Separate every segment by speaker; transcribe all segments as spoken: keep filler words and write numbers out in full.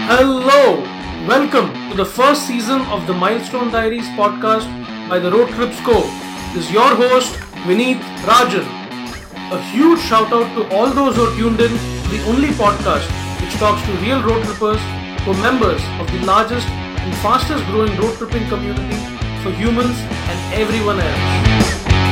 Speaker 1: Hello! Welcome to the first season of the Milestone Diaries podcast by the Road Trips Co. This is your host, Vineet Rajan. A huge shout out to all those who are tuned in to the only podcast which talks to real road trippers who are members of the largest and fastest growing road tripping community for humans and everyone else.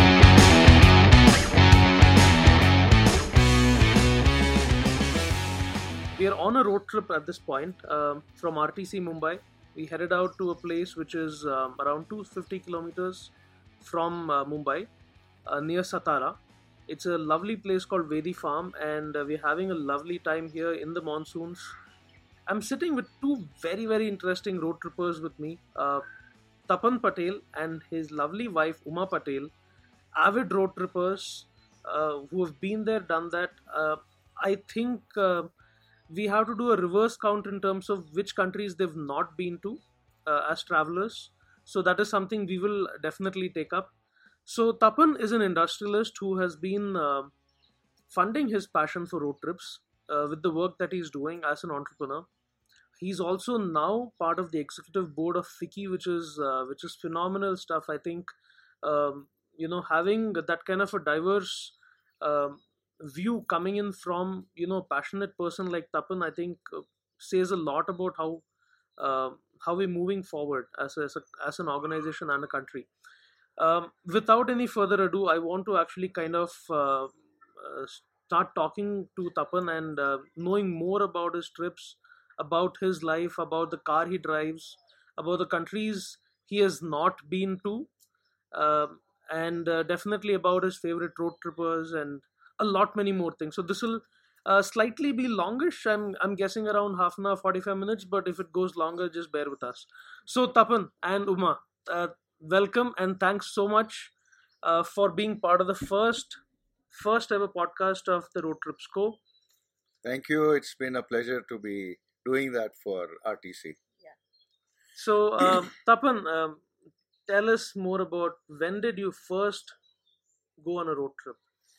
Speaker 1: We are on a road trip at this point um, from R T C Mumbai. We headed out to a place which is um, around two hundred fifty kilometers from uh, Mumbai, uh, near Satara. It's a lovely place called Vedi Farm, and uh, we're having a lovely time here in the monsoons. I'm sitting with two very, very interesting road trippers with me, uh, Tapan Patel and his lovely wife Uma Patel, avid road trippers uh, who have been there, done that. Uh, I think. Uh, we have to do a reverse count in terms of which countries they've not been to uh, as travelers. So that is something we will definitely take up. So Tapan is an industrialist who has been uh, funding his passion for road trips uh, with the work that he's doing as an entrepreneur. He's also now part of the executive board of FICCI, which is uh, which is phenomenal stuff. I think um, you know having that kind of a diverse um, view coming in from you know a passionate person like Tapan, I think uh, says a lot about how uh, how we're moving forward as a, as, a, as an organization and a country. Um, without any further ado, I want to actually kind of uh, uh, start talking to Tapan and uh, knowing more about his trips, about his life, about the car he drives, about the countries he has not been to, um, and uh, definitely about his favorite road trippers and a lot many more things. So this will uh, slightly be longish. I'm I'm guessing around half an hour, forty-five minutes. But if it goes longer, just bear with us. So Tapan and Uma, uh, welcome and thanks so much uh, for being part of the first first ever podcast of the Road Trips Co.
Speaker 2: Thank you. It's been a pleasure to be doing that for R T C.
Speaker 1: So um, Tapan, um, tell us more about when did you first go on a road trip?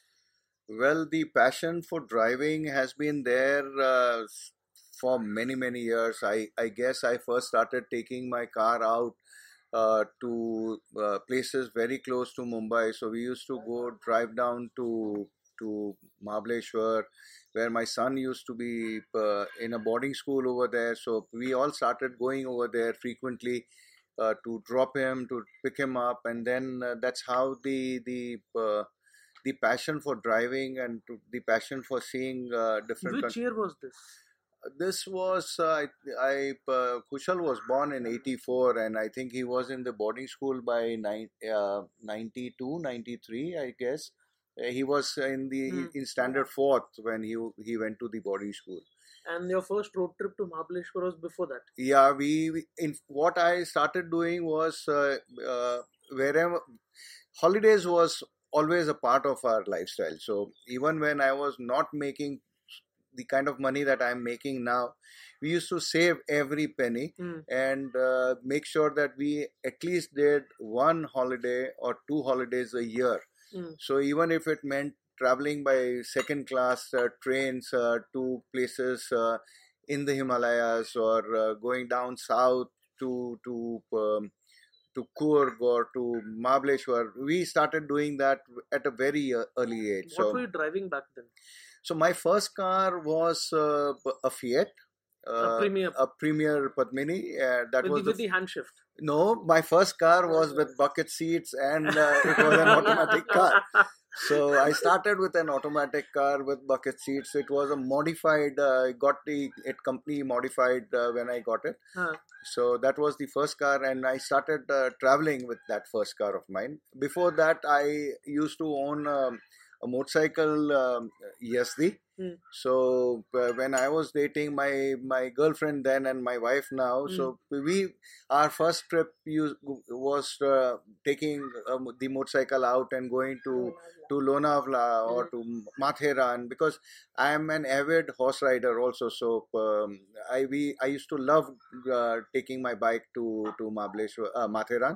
Speaker 2: Well, the passion for driving has been there uh, for many, many years. I, I guess I first started taking my car out uh, to uh, places very close to Mumbai. So we used to go drive down to to Mahabaleshwar, where my son used to be uh, in a boarding school over there. So we all started going over there frequently uh, to drop him, to pick him up, and then uh, that's how the the uh, the passion for driving and to, the passion for seeing uh, different.
Speaker 1: Which
Speaker 2: countries.
Speaker 1: year was this?
Speaker 2: This was uh, I, I uh, Kushal was born in eighty-four, and I think he was in the boarding school by nine, uh, ninety-two, ninety-three, I guess. Uh, he was in the
Speaker 1: Hmm.
Speaker 2: in standard fourth when he he went to the boarding school.
Speaker 1: And your first road trip to Mahabaleshwar was before that?
Speaker 2: Yeah, we, we in what I started doing was uh, uh, wherever holidays was always a part of our lifestyle. So even when I was not making the kind of money that I'm making now, we used to save every penny
Speaker 1: Mm.
Speaker 2: and uh, make sure that we at least did one holiday or two holidays a year.
Speaker 1: Mm.
Speaker 2: So even if it meant traveling by second class uh, trains uh, to places uh, in the Himalayas or uh, going down south to to um, to Coorg or to Mahabaleshwar, we started doing that at a very uh, early age.
Speaker 1: What
Speaker 2: so
Speaker 1: were you driving back then?
Speaker 2: so my first car was uh, a Fiat, uh,
Speaker 1: a Premier.
Speaker 2: a Premier Padmini. Uh, that
Speaker 1: with,
Speaker 2: was
Speaker 1: the, with
Speaker 2: the,
Speaker 1: the hand shift.
Speaker 2: no. My first car was with bucket seats, and uh, it was an automatic car. So I started with an automatic car with bucket seats. It was a modified. Uh, I got the it company modified uh, when I got it.
Speaker 1: Huh.
Speaker 2: So that was the first car, and I started uh, traveling with that first car of mine. Before that, I used to own um, a motorcycle, um, E S D.
Speaker 1: Hmm.
Speaker 2: So uh, when I was dating my my girlfriend then and my wife now,
Speaker 1: Hmm.
Speaker 2: so we our first trip used, was uh, taking um, the motorcycle out and going to to Lonavala or to Matheran, because I am an avid horse rider also. So um, I we I used to love uh, taking my bike to to Mahabaleshwar, uh, Matheran.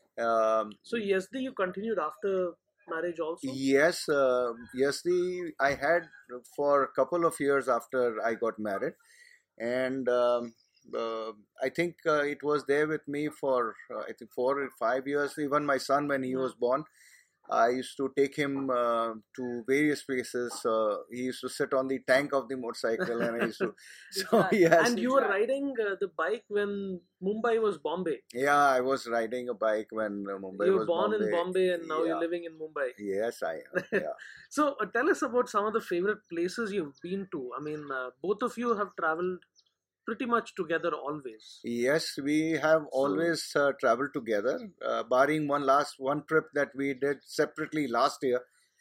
Speaker 2: Um,
Speaker 1: So yes, the you continued after marriage also?
Speaker 2: Yes, uh, yes. The I had for a couple of years after I got married, and um, Uh, I think uh, it was there with me for uh, I think four or five years. Even my son, when he
Speaker 1: Hmm.
Speaker 2: was born, I used to take him uh, to various places. Uh, he used to sit on the tank of the motorcycle, and I used to. So yes,
Speaker 1: And you were riding uh, the bike when Mumbai was Bombay.
Speaker 2: yeah, I was riding a bike when uh, Mumbai
Speaker 1: You were
Speaker 2: was
Speaker 1: born in
Speaker 2: Bombay.
Speaker 1: Bombay and now
Speaker 2: Yeah.
Speaker 1: you're living in Mumbai.
Speaker 2: Yes, I am. Yeah.
Speaker 1: So uh, tell us about some of the favorite places you've been to. I mean, uh, both of you have traveled pretty much together always.
Speaker 2: Yes, we have always uh, traveled together, uh, barring one last one trip that we did separately last year,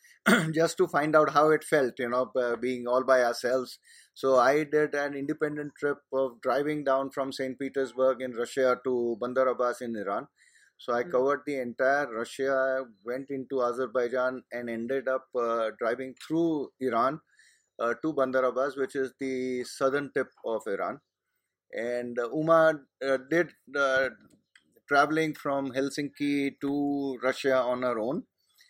Speaker 2: just to find out how it felt, you know, uh, being all by ourselves. So I did an independent trip of driving down from Saint Petersburg in Russia to Bandar Abbas in Iran. So I
Speaker 1: Mm.
Speaker 2: covered the entire Russia, went into Azerbaijan, and ended up uh, driving through Iran uh, to Bandar Abbas, which is the southern tip of Iran. And uh, Uma uh, did uh, traveling from Helsinki to Russia on her own,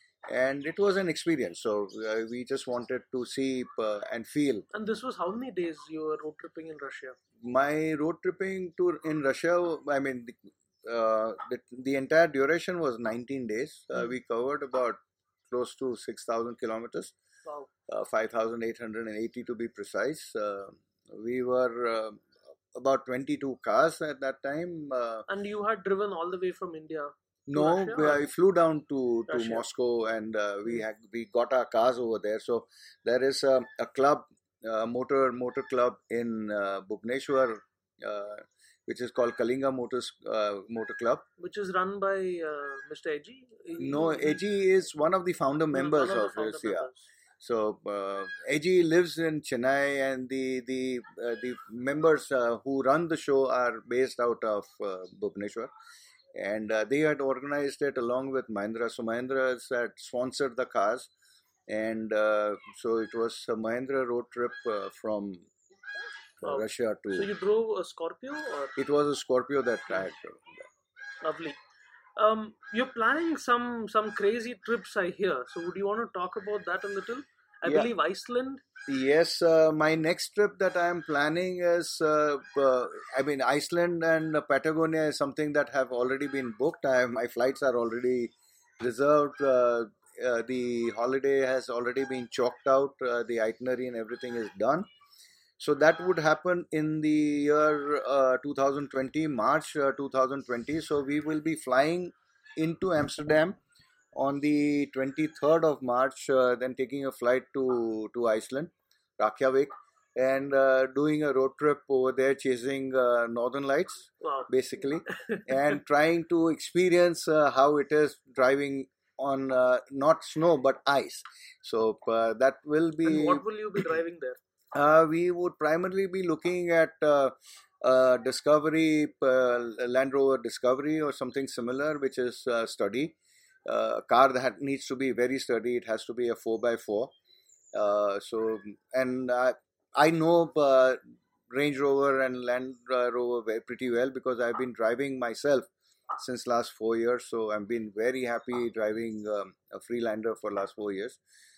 Speaker 2: and it was an experience. So uh, we just wanted to see uh, and feel.
Speaker 1: And this was how many days you were road tripping in Russia?
Speaker 2: My road tripping tour in Russia, I mean, the, uh, the, the entire duration was nineteen days. Uh,
Speaker 1: Mm.
Speaker 2: we covered about close to six thousand kilometers,
Speaker 1: Wow.
Speaker 2: uh, five thousand eight hundred eighty to be precise. Uh, we were uh, about twenty-two cars at that time. Uh,
Speaker 1: And you had driven all the way from India?
Speaker 2: no,
Speaker 1: Russia,
Speaker 2: we,
Speaker 1: or-
Speaker 2: I flew down to, to
Speaker 1: Russia.
Speaker 2: Moscow, and uh, we
Speaker 1: Mm.
Speaker 2: had we got our cars over there. So there is a, a club, a motor motor club in uh, Bhubaneswar, uh, which is called Kalinga Motors uh, Motor Club.
Speaker 1: Which is run by uh, Mister Eji?
Speaker 2: No, Eji is one of the founder members
Speaker 1: One of
Speaker 2: of
Speaker 1: the founder
Speaker 2: this. Yeah.
Speaker 1: members.
Speaker 2: So uh, Eji lives in Chennai, and the the uh, the members uh, who run the show are based out of uh, Bhubaneswar, and uh, they had organized it along with Mahindra. So Mahindra had sponsored the cars, and uh, so it was a Mahindra road trip uh, from uh,
Speaker 1: Wow.
Speaker 2: Russia to.
Speaker 1: So you drove a Scorpio, or
Speaker 2: It was a Scorpio that I had driven.
Speaker 1: lovely? Um, you're planning some some crazy trips, I hear. So would you want to talk about that a little? I
Speaker 2: Yeah.
Speaker 1: believe Iceland.
Speaker 2: Yes, uh, my next trip that I am planning is, uh, uh, I mean, Iceland and Patagonia is something that have already been booked. I have, my flights are already reserved. Uh, uh, the holiday has already been chalked out. Uh, the itinerary and everything is done. So that would happen in the year uh, two thousand twenty, March uh, two thousand twenty. So we will be flying into Amsterdam on the twenty-third of March, uh, then taking a flight to, to Iceland, Reykjavik, and uh, doing a road trip over there, chasing uh, Northern Lights,
Speaker 1: Wow.
Speaker 2: basically, and trying to experience uh, how it is driving on uh, not snow but ice. So uh, that will be.
Speaker 1: And what will you be driving there?
Speaker 2: Uh, we would primarily be looking at uh, uh, Discovery, uh, Land Rover Discovery or something similar, which is uh, sturdy. Uh, a car that needs to be very sturdy. It has to be a four by four. Uh, so, and uh, I know uh, Range Rover and Land Rover very, pretty well because I've been driving myself since last four years. So I've been very happy driving um, a Freelander for last four years.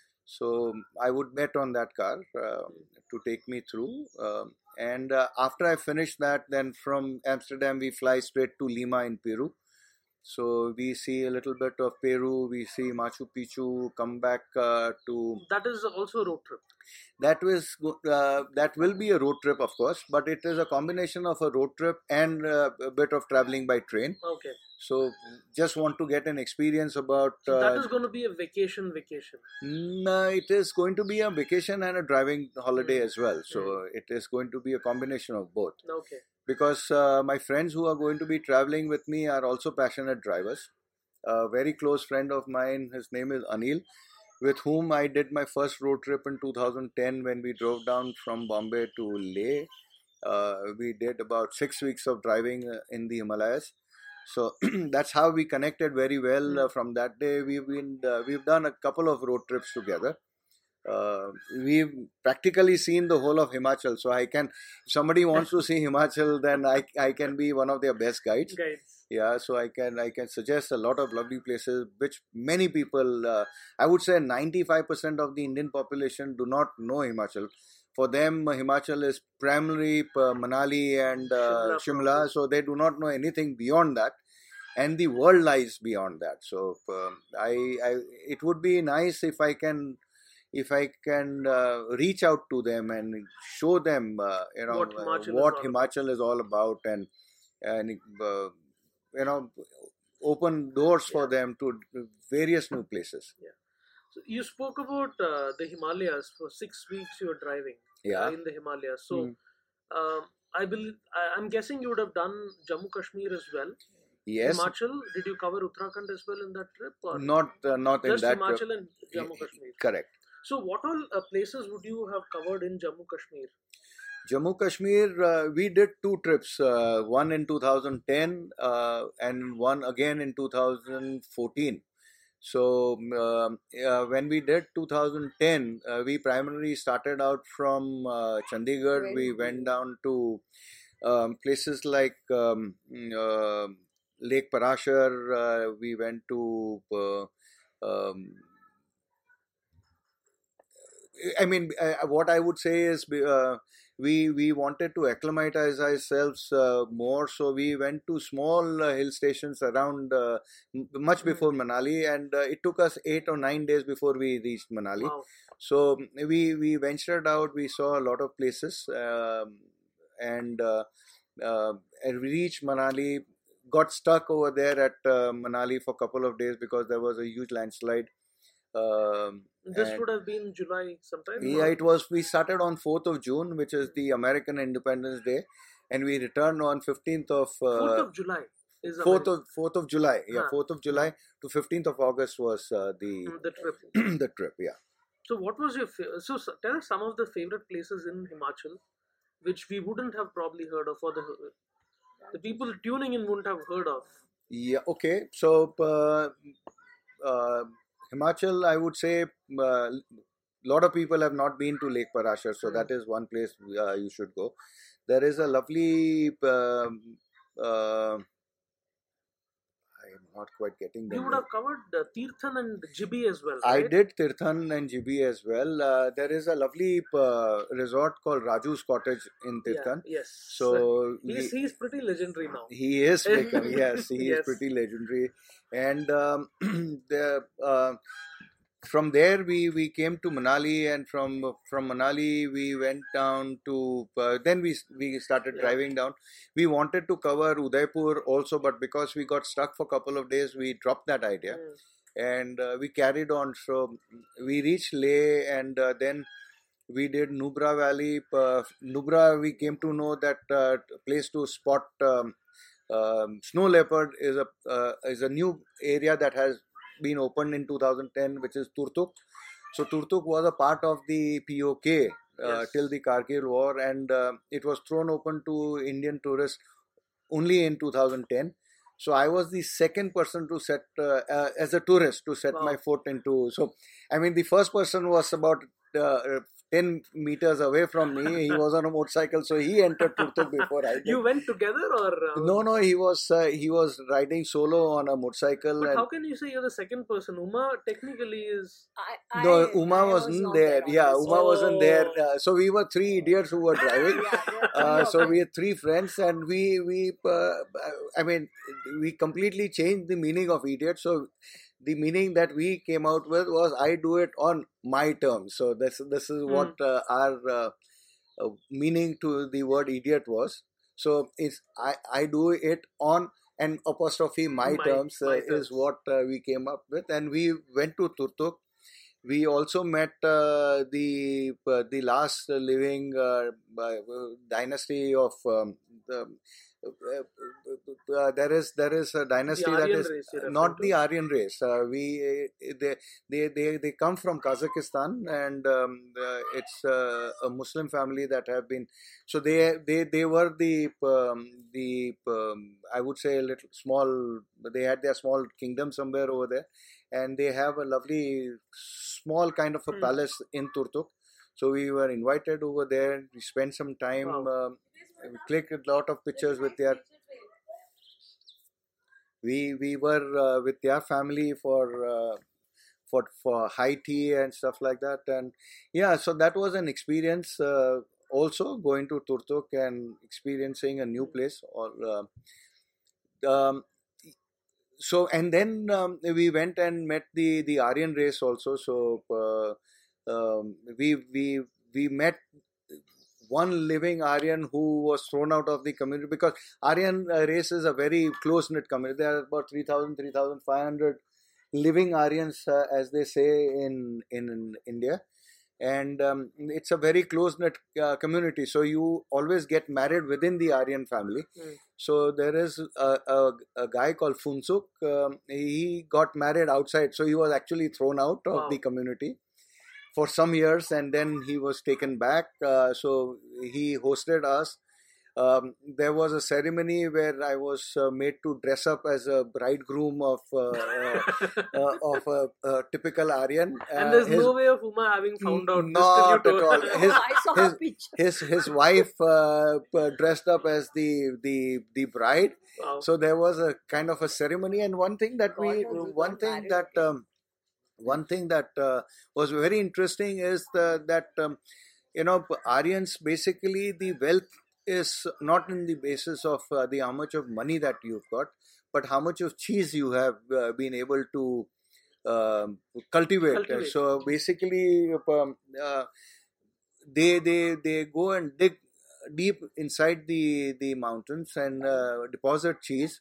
Speaker 2: So I would bet on that car uh, to take me through. Um, and uh, after I finish that, then from Amsterdam we fly straight to Lima in Peru. So we see a little bit of Peru, we see Machu Picchu, come back uh, to.
Speaker 1: That is also a road trip.
Speaker 2: That was uh, that will be a road trip, of course, but it is a combination of a road trip and uh, a bit of traveling by train.
Speaker 1: Okay.
Speaker 2: So just want to get an experience about.
Speaker 1: So
Speaker 2: uh,
Speaker 1: that is going to be a vacation vacation.
Speaker 2: No, it is going to be a vacation and a driving holiday
Speaker 1: Mm.
Speaker 2: as well. So mm. it is going to be a combination of both.
Speaker 1: Okay.
Speaker 2: Because uh, my friends who are going to be traveling with me are also passionate drivers. A very close friend of mine, his name is Anil, with whom I did my first road trip in two thousand ten when we drove down from Bombay to Leh. Uh, we did about six weeks of driving in the Himalayas. So that's how we connected very well.
Speaker 1: Mm.
Speaker 2: Uh, from that day, we've been uh, we've done a couple of road trips together. Uh, we've practically seen the whole of Himachal. So I can, if somebody wants to see Himachal, then I I can be one of their best guides.
Speaker 1: Guides.
Speaker 2: Yeah, so I can I can suggest a lot of lovely places which many people, uh, I would say ninety-five percent of the Indian population do not know Himachal. for them, Himachal is primarily uh, Manali and uh,
Speaker 1: Shimla,
Speaker 2: Shimla,
Speaker 1: probably.
Speaker 2: so they do not know anything beyond that, and the world lies beyond that. So um, I, I, it would be nice if I can, if I can uh, reach out to them and show them, uh, you know,
Speaker 1: What
Speaker 2: uh,
Speaker 1: Himachal is
Speaker 2: what
Speaker 1: all about.
Speaker 2: Himachal is all about, and and uh, you know, open doors for
Speaker 1: Yeah.
Speaker 2: them to various new places.
Speaker 1: Yeah. So you spoke about uh, the Himalayas. For six weeks you were driving uh,
Speaker 2: Yeah.
Speaker 1: in the Himalayas. So
Speaker 2: Hmm.
Speaker 1: um, I believe I, I'm guessing you would have done Jammu Kashmir as well.
Speaker 2: Yes.
Speaker 1: Himachal. Did you cover Uttarakhand as well in that trip, or
Speaker 2: Not uh, not in
Speaker 1: just
Speaker 2: that trip.
Speaker 1: Himachal and Jammu Kashmir?
Speaker 2: Correct.
Speaker 1: So what all uh, places would you have covered in Jammu Kashmir?
Speaker 2: Jammu Kashmir, uh, we did two trips, uh, one in two thousand ten uh, and one again in two thousand fourteen. So um, uh, when we did two thousand ten, uh, we primarily started out from uh, Chandigarh. We went down to um, places like um, uh, Lake Parashar. Uh, we went to uh, um, I mean, uh, what I would say is uh, we we wanted to acclimatize ourselves uh, more, so we went to small uh, hill stations around uh, m- much
Speaker 1: Hmm.
Speaker 2: before Manali, and uh, it took us eight or nine days before we reached Manali.
Speaker 1: Wow.
Speaker 2: So we we ventured out. We saw a lot of places, um, and uh, uh, and we reached Manali. Got stuck over there at uh, Manali for a couple of days because there was a huge landslide. Um,
Speaker 1: This
Speaker 2: and
Speaker 1: would have been July sometime.
Speaker 2: yeah,
Speaker 1: or-
Speaker 2: it was. We started on fourth of June, which is the American Independence Day, and we returned on fifteenth of
Speaker 1: Fourth
Speaker 2: uh,
Speaker 1: of July is
Speaker 2: fourth
Speaker 1: American.
Speaker 2: of fourth of July. Yeah,
Speaker 1: Huh.
Speaker 2: fourth of July to fifteenth of August was uh, the
Speaker 1: Mm, the trip.
Speaker 2: the trip. Yeah.
Speaker 1: So what was your fa- so s- tell us some of the favorite places in Himachal, which we wouldn't have probably heard of, or the the people tuning in wouldn't have heard of.
Speaker 2: Yeah. Okay. So uh, uh, Himachal, I would say, a uh, lot of people have not been to Lake Parashar, so
Speaker 1: Hmm.
Speaker 2: that is one place uh, you should go. There is a lovely. Um uh, I am not quite getting the
Speaker 1: You would
Speaker 2: name.
Speaker 1: have covered uh, Tirthan and Jibi as well,
Speaker 2: I
Speaker 1: right?
Speaker 2: did Tirthan and Jibi as well. Uh, there is a lovely uh, resort called Raju's Cottage in
Speaker 1: Yeah.
Speaker 2: Tirthan.
Speaker 1: Yes.
Speaker 2: So
Speaker 1: he's
Speaker 2: we,
Speaker 1: he's pretty legendary now.
Speaker 2: he is become, yes, he is
Speaker 1: Yes.
Speaker 2: pretty legendary. And um, the uh, from there we, we came to Manali, and from from Manali we went down to uh, then we we started
Speaker 1: Yeah.
Speaker 2: driving down. We wanted to cover Udaipur also, but because we got stuck for a couple of days, we dropped that idea.
Speaker 1: Hmm.
Speaker 2: And uh, we carried on. So we reached Leh, and uh, then we did Nubra Valley. Uh, Nubra, we came to know that uh, place to spot um, um, snow leopard is a uh, is a new area that has been opened in two thousand ten, which is Turtuk. So Turtuk was a part of the P O K uh,
Speaker 1: Yes.
Speaker 2: till the Kargil War, and uh, it was thrown open to Indian tourists only in two thousand ten. So I was the second person to set uh, uh, as a tourist to set
Speaker 1: Wow.
Speaker 2: my foot into. So I mean, the first person was about uh, ten meters away from me. He was on a motorcycle, so he entered Turtuk before I did.
Speaker 1: You went together, or uh,
Speaker 2: No, no, he was uh, he was riding solo on a motorcycle.
Speaker 1: But
Speaker 2: and
Speaker 1: how can you say you're the second person? Uma technically is.
Speaker 3: I,
Speaker 2: no,
Speaker 3: I,
Speaker 2: Uma
Speaker 3: I
Speaker 2: wasn't
Speaker 3: was not
Speaker 2: there.
Speaker 3: on
Speaker 2: Yeah,
Speaker 3: this
Speaker 2: Uma
Speaker 3: trip.
Speaker 2: wasn't there.
Speaker 1: Oh.
Speaker 2: Uh, so we were three idiots who were driving.
Speaker 3: Yeah, there were three
Speaker 2: Uh,
Speaker 3: of
Speaker 2: so
Speaker 3: us.
Speaker 2: we had three friends, and we we uh, I mean we completely changed the meaning of idiot. So the meaning that we came out with was I do it on my terms. So this this is what uh, our uh, uh, meaning to the word idiot was. So it's I I do it on and apostrophe my,
Speaker 1: My-
Speaker 2: terms uh,
Speaker 1: my
Speaker 2: is
Speaker 1: terms.
Speaker 2: what uh, we came up with, and we went to Turtuk. We also met uh, the uh, the last living uh, uh, dynasty of um, the, uh, uh, there is there is a dynasty that
Speaker 1: Aryan
Speaker 2: is
Speaker 1: race you're
Speaker 2: not
Speaker 1: referring
Speaker 2: the
Speaker 1: to?
Speaker 2: Aryan race. Uh, we they, they they they come from Kazakhstan, and um, uh, it's uh, a Muslim family that have been. So they they they were the um, the um, I would say a little small. They had their small kingdom somewhere over there, and they have a lovely small kind of a
Speaker 1: Hmm.
Speaker 2: palace in Turtuk. So we were invited over there. We spent some time.
Speaker 1: Wow.
Speaker 2: Um, we clicked a lot of pictures with their. We we were uh, with their family for uh, for for high tea and stuff like that. And yeah, so that was an experience. Uh, also going to Turtuk and experiencing a new place. Or uh, um, so and then um, we went and met the the Aryan race also. So uh, um, we we we met one living Aryan who was thrown out of the community, because Aryan uh, race is a very close knit community. There are about three thousand, three thousand five hundred living Aryans, uh, as they say in in, in India. And um, it's a very close knit uh, community, so you always get married within the Aryan family.
Speaker 1: Mm.
Speaker 2: So there is a, a, a guy called Funsuk. Um, he got married outside, so he was actually thrown out of
Speaker 1: Wow.
Speaker 2: the community for some years, and then he was taken back. Uh, so he hosted us. Um, there was a ceremony where I was uh, made to dress up as a bridegroom of uh, uh, uh, of a, a typical Aryan. Uh,
Speaker 1: And there's
Speaker 2: his,
Speaker 1: no way of Uma having found out.
Speaker 2: Not
Speaker 1: this
Speaker 2: at
Speaker 1: till you
Speaker 2: all.
Speaker 1: told-
Speaker 2: His,
Speaker 3: I saw
Speaker 2: his,
Speaker 3: a picture.
Speaker 2: his his wife uh, uh, dressed up as the the the bride.
Speaker 1: Wow.
Speaker 2: So there was a kind of a ceremony, and one thing that we
Speaker 3: God knows we
Speaker 2: one
Speaker 3: got
Speaker 2: thing
Speaker 3: married.
Speaker 2: that um, one thing that uh, was very interesting is the, that um, you know, Aryans, basically the wealth is not in the basis of uh, the how much of money that you've got, but how much of cheese you have uh, been able to um cultivate.
Speaker 1: Cultivate.
Speaker 2: So basically, um, uh, they they they go and dig deep inside the the mountains and uh, deposit cheese.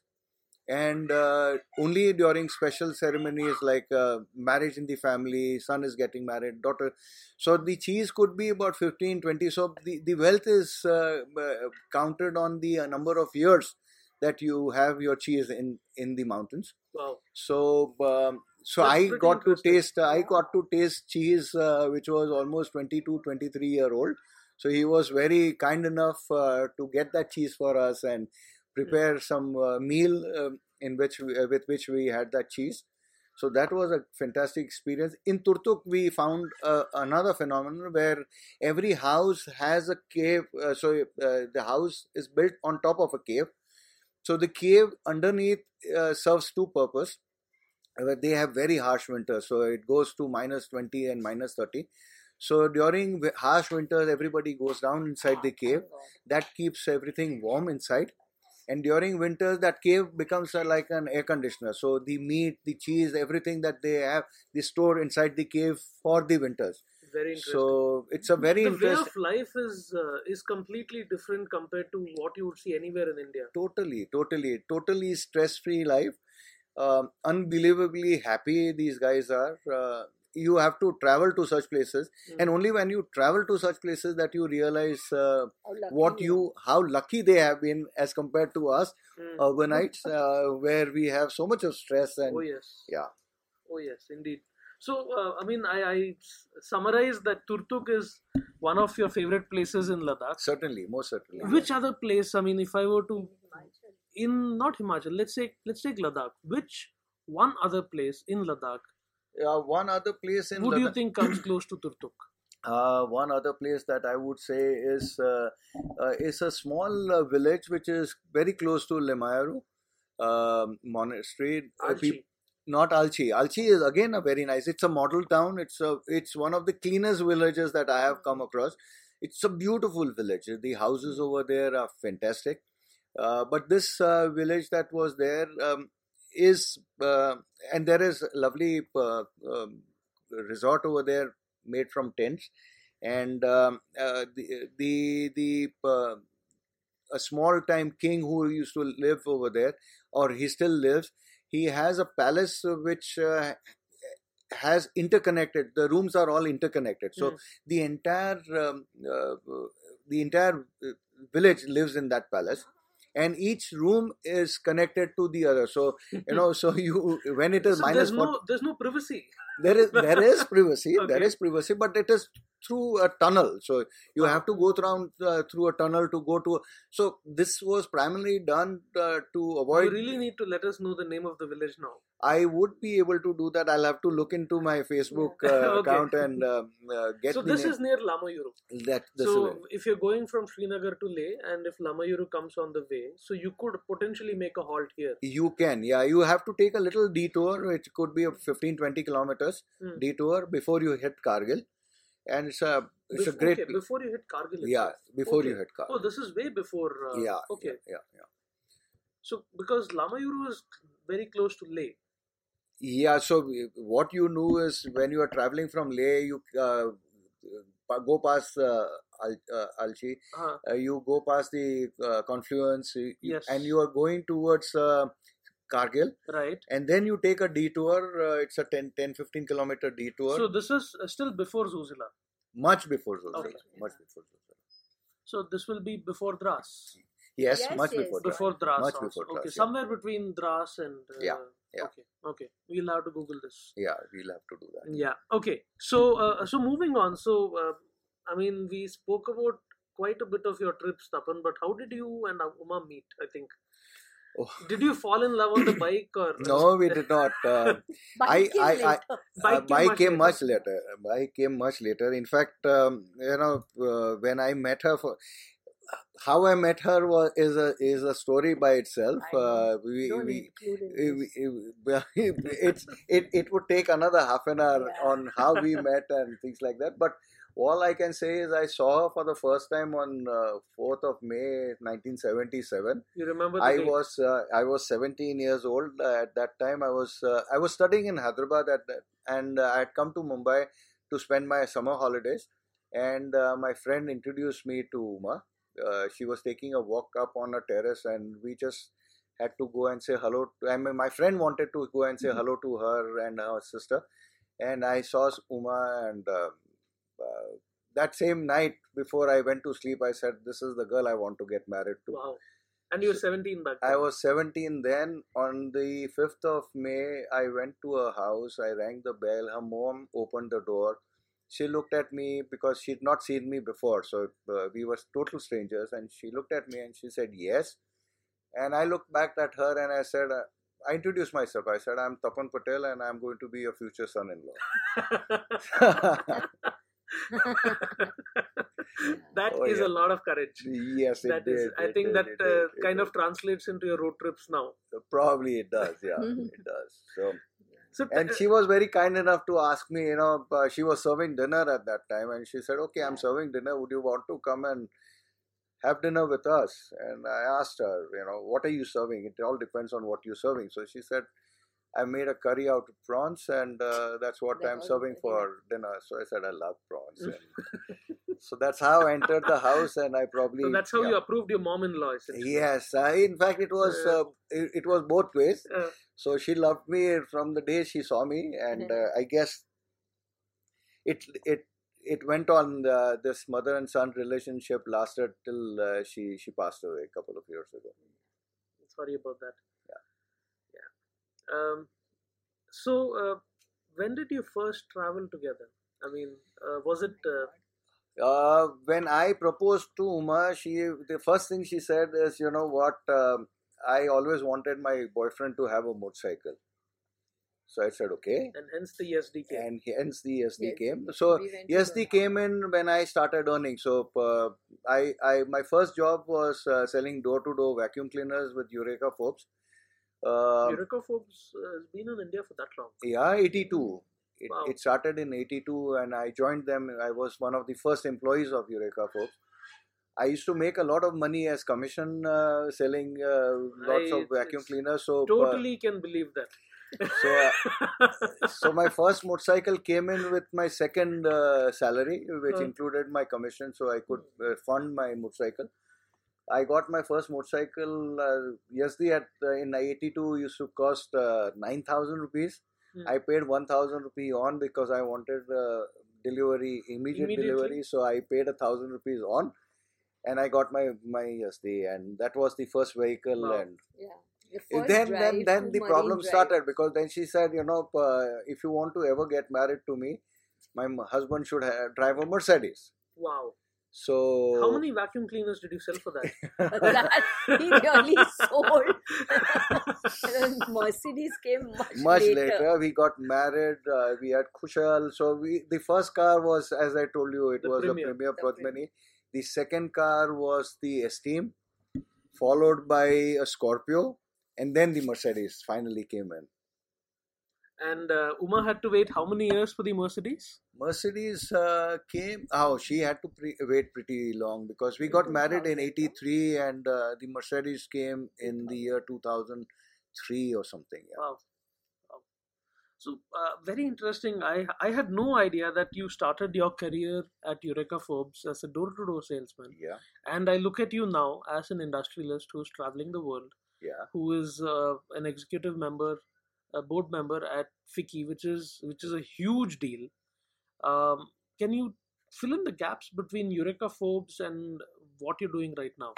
Speaker 2: And uh, only during special ceremonies like uh, marriage in the family, son is getting married, daughter. So the cheese could be about fifteen, twenty. So the, the wealth is uh, uh, counted on the uh, number of years that you have your cheese in, in the mountains.
Speaker 1: Wow.
Speaker 2: So um, so
Speaker 1: That's
Speaker 2: I
Speaker 1: pretty
Speaker 2: got to
Speaker 1: interesting.
Speaker 2: taste, I got to taste cheese uh, which was almost twenty-two, twenty-three year old. So he was very kind enough uh, to get that cheese for us and prepare some uh, meal um, in which we, uh, with which we had that cheese. So that was a fantastic experience. In Turtuk, we found uh, another phenomenon where every house has a cave. Uh, so uh, the house is built on top of a cave. So the cave underneath uh, serves two purposes. Uh, They have very harsh winters, so it goes to minus twenty and minus thirty. So during wi- harsh winters, everybody goes down inside the cave. That keeps everything warm inside. And during winters, that cave becomes uh, like an air conditioner. So the meat, the cheese, everything that they have, they store inside the cave for the winters.
Speaker 1: Very interesting.
Speaker 2: So it's a very
Speaker 1: the way
Speaker 2: interesting.
Speaker 1: of life is uh, is completely different compared to what you would see anywhere in India.
Speaker 2: Totally, totally, totally stress-free life. Um, unbelievably happy these guys are. Uh, you have to travel to such places,
Speaker 1: Mm.
Speaker 2: and only when you travel to such places that you realize uh,
Speaker 3: How lucky
Speaker 2: what
Speaker 3: we
Speaker 2: you, how lucky they have been as compared to us
Speaker 1: Mm.
Speaker 2: urbanites, uh, where we have so much of stress and
Speaker 1: Oh yes.
Speaker 2: yeah.
Speaker 1: Oh yes, indeed. So uh, I mean, I, I s- summarize that Turtuk is one of your favorite places in Ladakh.
Speaker 2: Certainly, most certainly.
Speaker 1: Which other place? I mean, if I were to
Speaker 3: are.
Speaker 1: in not Himachal, let's say let's take Ladakh. Which one other place in Ladakh
Speaker 2: Uh, one other place in
Speaker 1: would you
Speaker 2: Ladakh-
Speaker 1: think comes close to Turtuk?
Speaker 2: Uh, one other place that I would say is uh, uh, is a small uh, village which is very close to Limayaru um monastery. Uh,
Speaker 1: Alchi.
Speaker 2: peop- not Alchi. Alchi is again a very nice. It's a model town. It's a it's one of the cleanest villages that I have come across. It's a beautiful village. The houses over there are fantastic. Uh, but this uh, village that was there um, is uh, and there is lovely uh, um, resort over there made from tents, and um, uh, the the the uh, a small time king who used to live over there, or he still lives. He has a palace uh, which uh, has interconnected. The rooms are all interconnected. So
Speaker 1: Hmm.
Speaker 2: the entire um, uh, the entire uh, village lives in that palace, and each room is connected to the other. So you know, so you when it is
Speaker 1: So
Speaker 2: minus
Speaker 1: there's
Speaker 2: forty,
Speaker 1: no there's no privacy.
Speaker 2: there is there is privacy. There
Speaker 1: Okay.
Speaker 2: is privacy, but it is through a tunnel. So you have to go through uh, through a tunnel to go to. So this was primarily done uh, to
Speaker 1: You
Speaker 2: avoid.
Speaker 1: really need to let us know the name of the village now.
Speaker 2: I would be able to do that. I'll have to look into my Facebook uh,
Speaker 1: Okay.
Speaker 2: account and uh, uh, get
Speaker 1: So
Speaker 2: the
Speaker 1: this
Speaker 2: name.
Speaker 1: is near Lamayuru.
Speaker 2: That, this
Speaker 1: So
Speaker 2: is it.
Speaker 1: if you're going from Srinagar to Leh, and if Lamayuru comes on the way, so you could potentially make a halt here.
Speaker 2: You can, yeah. You have to take a little detour, which could be a fifteen to twenty kilometers
Speaker 1: Hmm.
Speaker 2: detour before you hit Kargil. And it's a, it's
Speaker 1: Bef-
Speaker 2: a great,
Speaker 1: okay, before you hit Kargil
Speaker 2: yeah,
Speaker 1: itself.
Speaker 2: before
Speaker 1: Okay.
Speaker 2: you hit Kargil.
Speaker 1: Oh, this is way before. Uh,
Speaker 2: yeah,
Speaker 1: Okay.
Speaker 2: yeah, yeah, yeah.
Speaker 1: So because Lamayuru is very close to Leh.
Speaker 2: Yeah, so what you do is when you are traveling from Leh, you uh, go past uh, Al, uh, Alchi,
Speaker 1: Uh,
Speaker 2: uh, you go past the uh, confluence, you,
Speaker 1: Yes.
Speaker 2: and you are going towards uh, Kargil,
Speaker 1: right.
Speaker 2: and then you take a detour. Uh, it's a ten, ten, fifteen kilometer detour,
Speaker 1: So this is uh, still before Zuzila.
Speaker 2: much before Zozila.
Speaker 1: Okay.
Speaker 2: Much before Zozila.
Speaker 1: So this will be before Dras.
Speaker 2: Yes,
Speaker 3: Yes,
Speaker 2: much
Speaker 3: yes.
Speaker 2: before. Dras.
Speaker 1: Before Dras.
Speaker 2: Much
Speaker 1: also.
Speaker 2: before
Speaker 1: Okay,
Speaker 2: Dras, yeah.
Speaker 1: somewhere between Dras and. Uh,
Speaker 2: Yeah, yeah.
Speaker 1: Okay. Okay. We'll have to Google this.
Speaker 2: Yeah, we'll have to do that.
Speaker 1: Yeah. Okay. So, uh, so moving on. So, uh, I mean, we spoke about quite a bit of your trips, Tapan. But how did you and Uma meet? I think.
Speaker 2: Oh.
Speaker 1: Did you fall in love on the bike or?
Speaker 2: No, we did not. Uh,
Speaker 3: Bike came
Speaker 2: I- I-
Speaker 3: later.
Speaker 2: Uh,
Speaker 1: Bike came
Speaker 2: bike
Speaker 1: much
Speaker 2: came
Speaker 1: later.
Speaker 2: much later. Bike came much later. In fact, um, you know, uh, when I met her, for how I met her was is a is a story by itself.
Speaker 3: I know.
Speaker 2: Uh, we,
Speaker 3: Don't
Speaker 2: we,
Speaker 3: include it.
Speaker 2: we- we- it's it it would take another half an hour
Speaker 3: Yeah.
Speaker 2: on how we met and things like that. But all I can say is I saw her for the first time on uh, fourth of May, nineteen seventy-seven.
Speaker 1: You remember the
Speaker 2: I
Speaker 1: date?
Speaker 2: was uh, I was seventeen years old uh, at that time. I was uh, I was studying in Hyderabad at that, and uh, I had come to Mumbai to spend my summer holidays. And uh, my friend introduced me to Uma. Uh, she was taking a walk up on a terrace, and we just had to go and say hello. To, I mean, my friend wanted to go and say
Speaker 3: Mhm.
Speaker 2: hello to her and her sister, and I saw Uma, and uh, uh, that same night before I went to sleep, I said, "This is the girl I want to get married to."
Speaker 1: Wow. And you were seventeen back then.
Speaker 2: I was seventeen then. On the fifth of May, I went to her house. I rang the bell. Her mom opened the door. She looked at me because she'd not seen me before. So uh, we were total strangers. And she looked at me and she said, yes. And I looked back at her and I said, uh, I introduced myself. I said, I'm Tapan Patel and I'm going to be your future son-in-law.
Speaker 1: That
Speaker 2: Oh,
Speaker 1: is
Speaker 2: yeah.
Speaker 1: a lot of courage.
Speaker 2: Yes, it
Speaker 1: That
Speaker 2: did.
Speaker 1: is, I
Speaker 2: it
Speaker 1: think
Speaker 2: did,
Speaker 1: that
Speaker 2: it
Speaker 1: uh,
Speaker 2: did, it
Speaker 1: kind
Speaker 2: did.
Speaker 1: of translates into your road trips now.
Speaker 2: Probably it does, yeah, it does. So,
Speaker 1: So,
Speaker 2: and
Speaker 1: uh,
Speaker 2: she was very kind enough to ask me, you know, uh, she was serving dinner at that time, and she said, okay, I'm
Speaker 3: Yeah.
Speaker 2: serving dinner. Would you want to come and have dinner with us? And I asked her, you know, what are you serving? It all depends on what you're serving. So she said, I made a curry out of prawns, and uh, that's what
Speaker 3: That
Speaker 2: I'm
Speaker 3: was
Speaker 2: serving
Speaker 3: good,
Speaker 2: for dinner. So I said, I love prawns. And so that's how I entered the house, and I probably.
Speaker 1: so that's how
Speaker 2: yeah.
Speaker 1: you approved your mom-in-law, essentially.
Speaker 2: Yes, I, in fact, it was
Speaker 1: Uh,
Speaker 2: uh, it, it was both ways.
Speaker 1: Uh,
Speaker 2: So she loved me from the day she saw me, and uh, I guess it it it went on. Uh, this mother and son relationship lasted till uh, she she passed away a couple of years ago.
Speaker 1: sorry about that.
Speaker 2: Yeah.
Speaker 1: Yeah. Um, so, uh, when did you first travel together? I mean, uh, was it? Uh,
Speaker 2: Uh, when I proposed to Uma, she the first thing she said is, you know what, um, I always wanted my boyfriend to have a motorcycle. So I said, okay,
Speaker 1: and hence the E S D came.
Speaker 2: and hence the E S D
Speaker 3: Yes.
Speaker 2: came. So
Speaker 3: We went to
Speaker 2: E S D
Speaker 3: the-
Speaker 2: came in when I started earning. So uh, I, I, my first job was uh, selling door-to-door vacuum cleaners with Eureka Forbes. Uh,
Speaker 1: Eureka Forbes uh, has been in India for that long.
Speaker 2: yeah, eighty-two. It,
Speaker 1: Wow.
Speaker 2: it started in eighty-two, and I joined them. I was one of the first employees of Eureka Forbes. I used to make a lot of money as commission uh, selling uh, lots
Speaker 1: I-
Speaker 2: of vacuum
Speaker 1: it's
Speaker 2: cleaners. So uh,
Speaker 1: Totally can believe that.
Speaker 2: so uh, so my first motorcycle came in with my second uh, salary, which
Speaker 1: Uh.
Speaker 2: included my commission, so I could uh, fund my motorcycle. I got my first motorcycle. Uh, yes, the at uh, in eighty-two used to cost uh, nine thousand rupees.
Speaker 1: Hmm.
Speaker 2: I paid one thousand rupee on because I wanted uh, delivery immediate
Speaker 1: Immediately?
Speaker 2: delivery, so I paid a thousand rupees on, and I got my my yes, the and that was the first vehicle.
Speaker 1: Wow.
Speaker 2: And
Speaker 3: Yeah. The first
Speaker 2: then
Speaker 3: drive
Speaker 2: then then
Speaker 3: to
Speaker 2: the
Speaker 3: Marine
Speaker 2: problem
Speaker 3: Drive.
Speaker 2: started, because then she said, you know, uh, if you want to ever get married to me, my m- husband should ha- drive a Mercedes.
Speaker 1: Wow.
Speaker 2: So
Speaker 1: How many vacuum cleaners did you sell for that?
Speaker 3: That he really sold. Mercedes came much,
Speaker 2: Much
Speaker 3: later.
Speaker 2: later. We got married. Uh, we had Kushal. So we the first car was, as I told you, it
Speaker 1: The
Speaker 2: was
Speaker 1: Premier.
Speaker 2: a Premier
Speaker 3: The Premier.
Speaker 2: Padmini. The second car was the Esteem, followed by a Scorpio, and then the Mercedes finally came in.
Speaker 1: And uh, Uma had to wait how many years for the Mercedes?
Speaker 2: Mercedes uh, came. Oh, she had to pre- wait pretty long because we got married in eighty-three, and uh, the Mercedes came in the year two thousand three or something. Yeah.
Speaker 1: Wow. Wow. So uh, very interesting. I I had no idea that you started your career at Eureka Forbes as a door-to-door salesman.
Speaker 2: Yeah.
Speaker 1: And I look at you now as an industrialist who's traveling the world,
Speaker 2: Yeah.
Speaker 1: who is uh, an executive member, a board member at FICCI, which is which is a huge deal. Um, can you fill in the gaps between Eureka Forbes and what you're doing right now?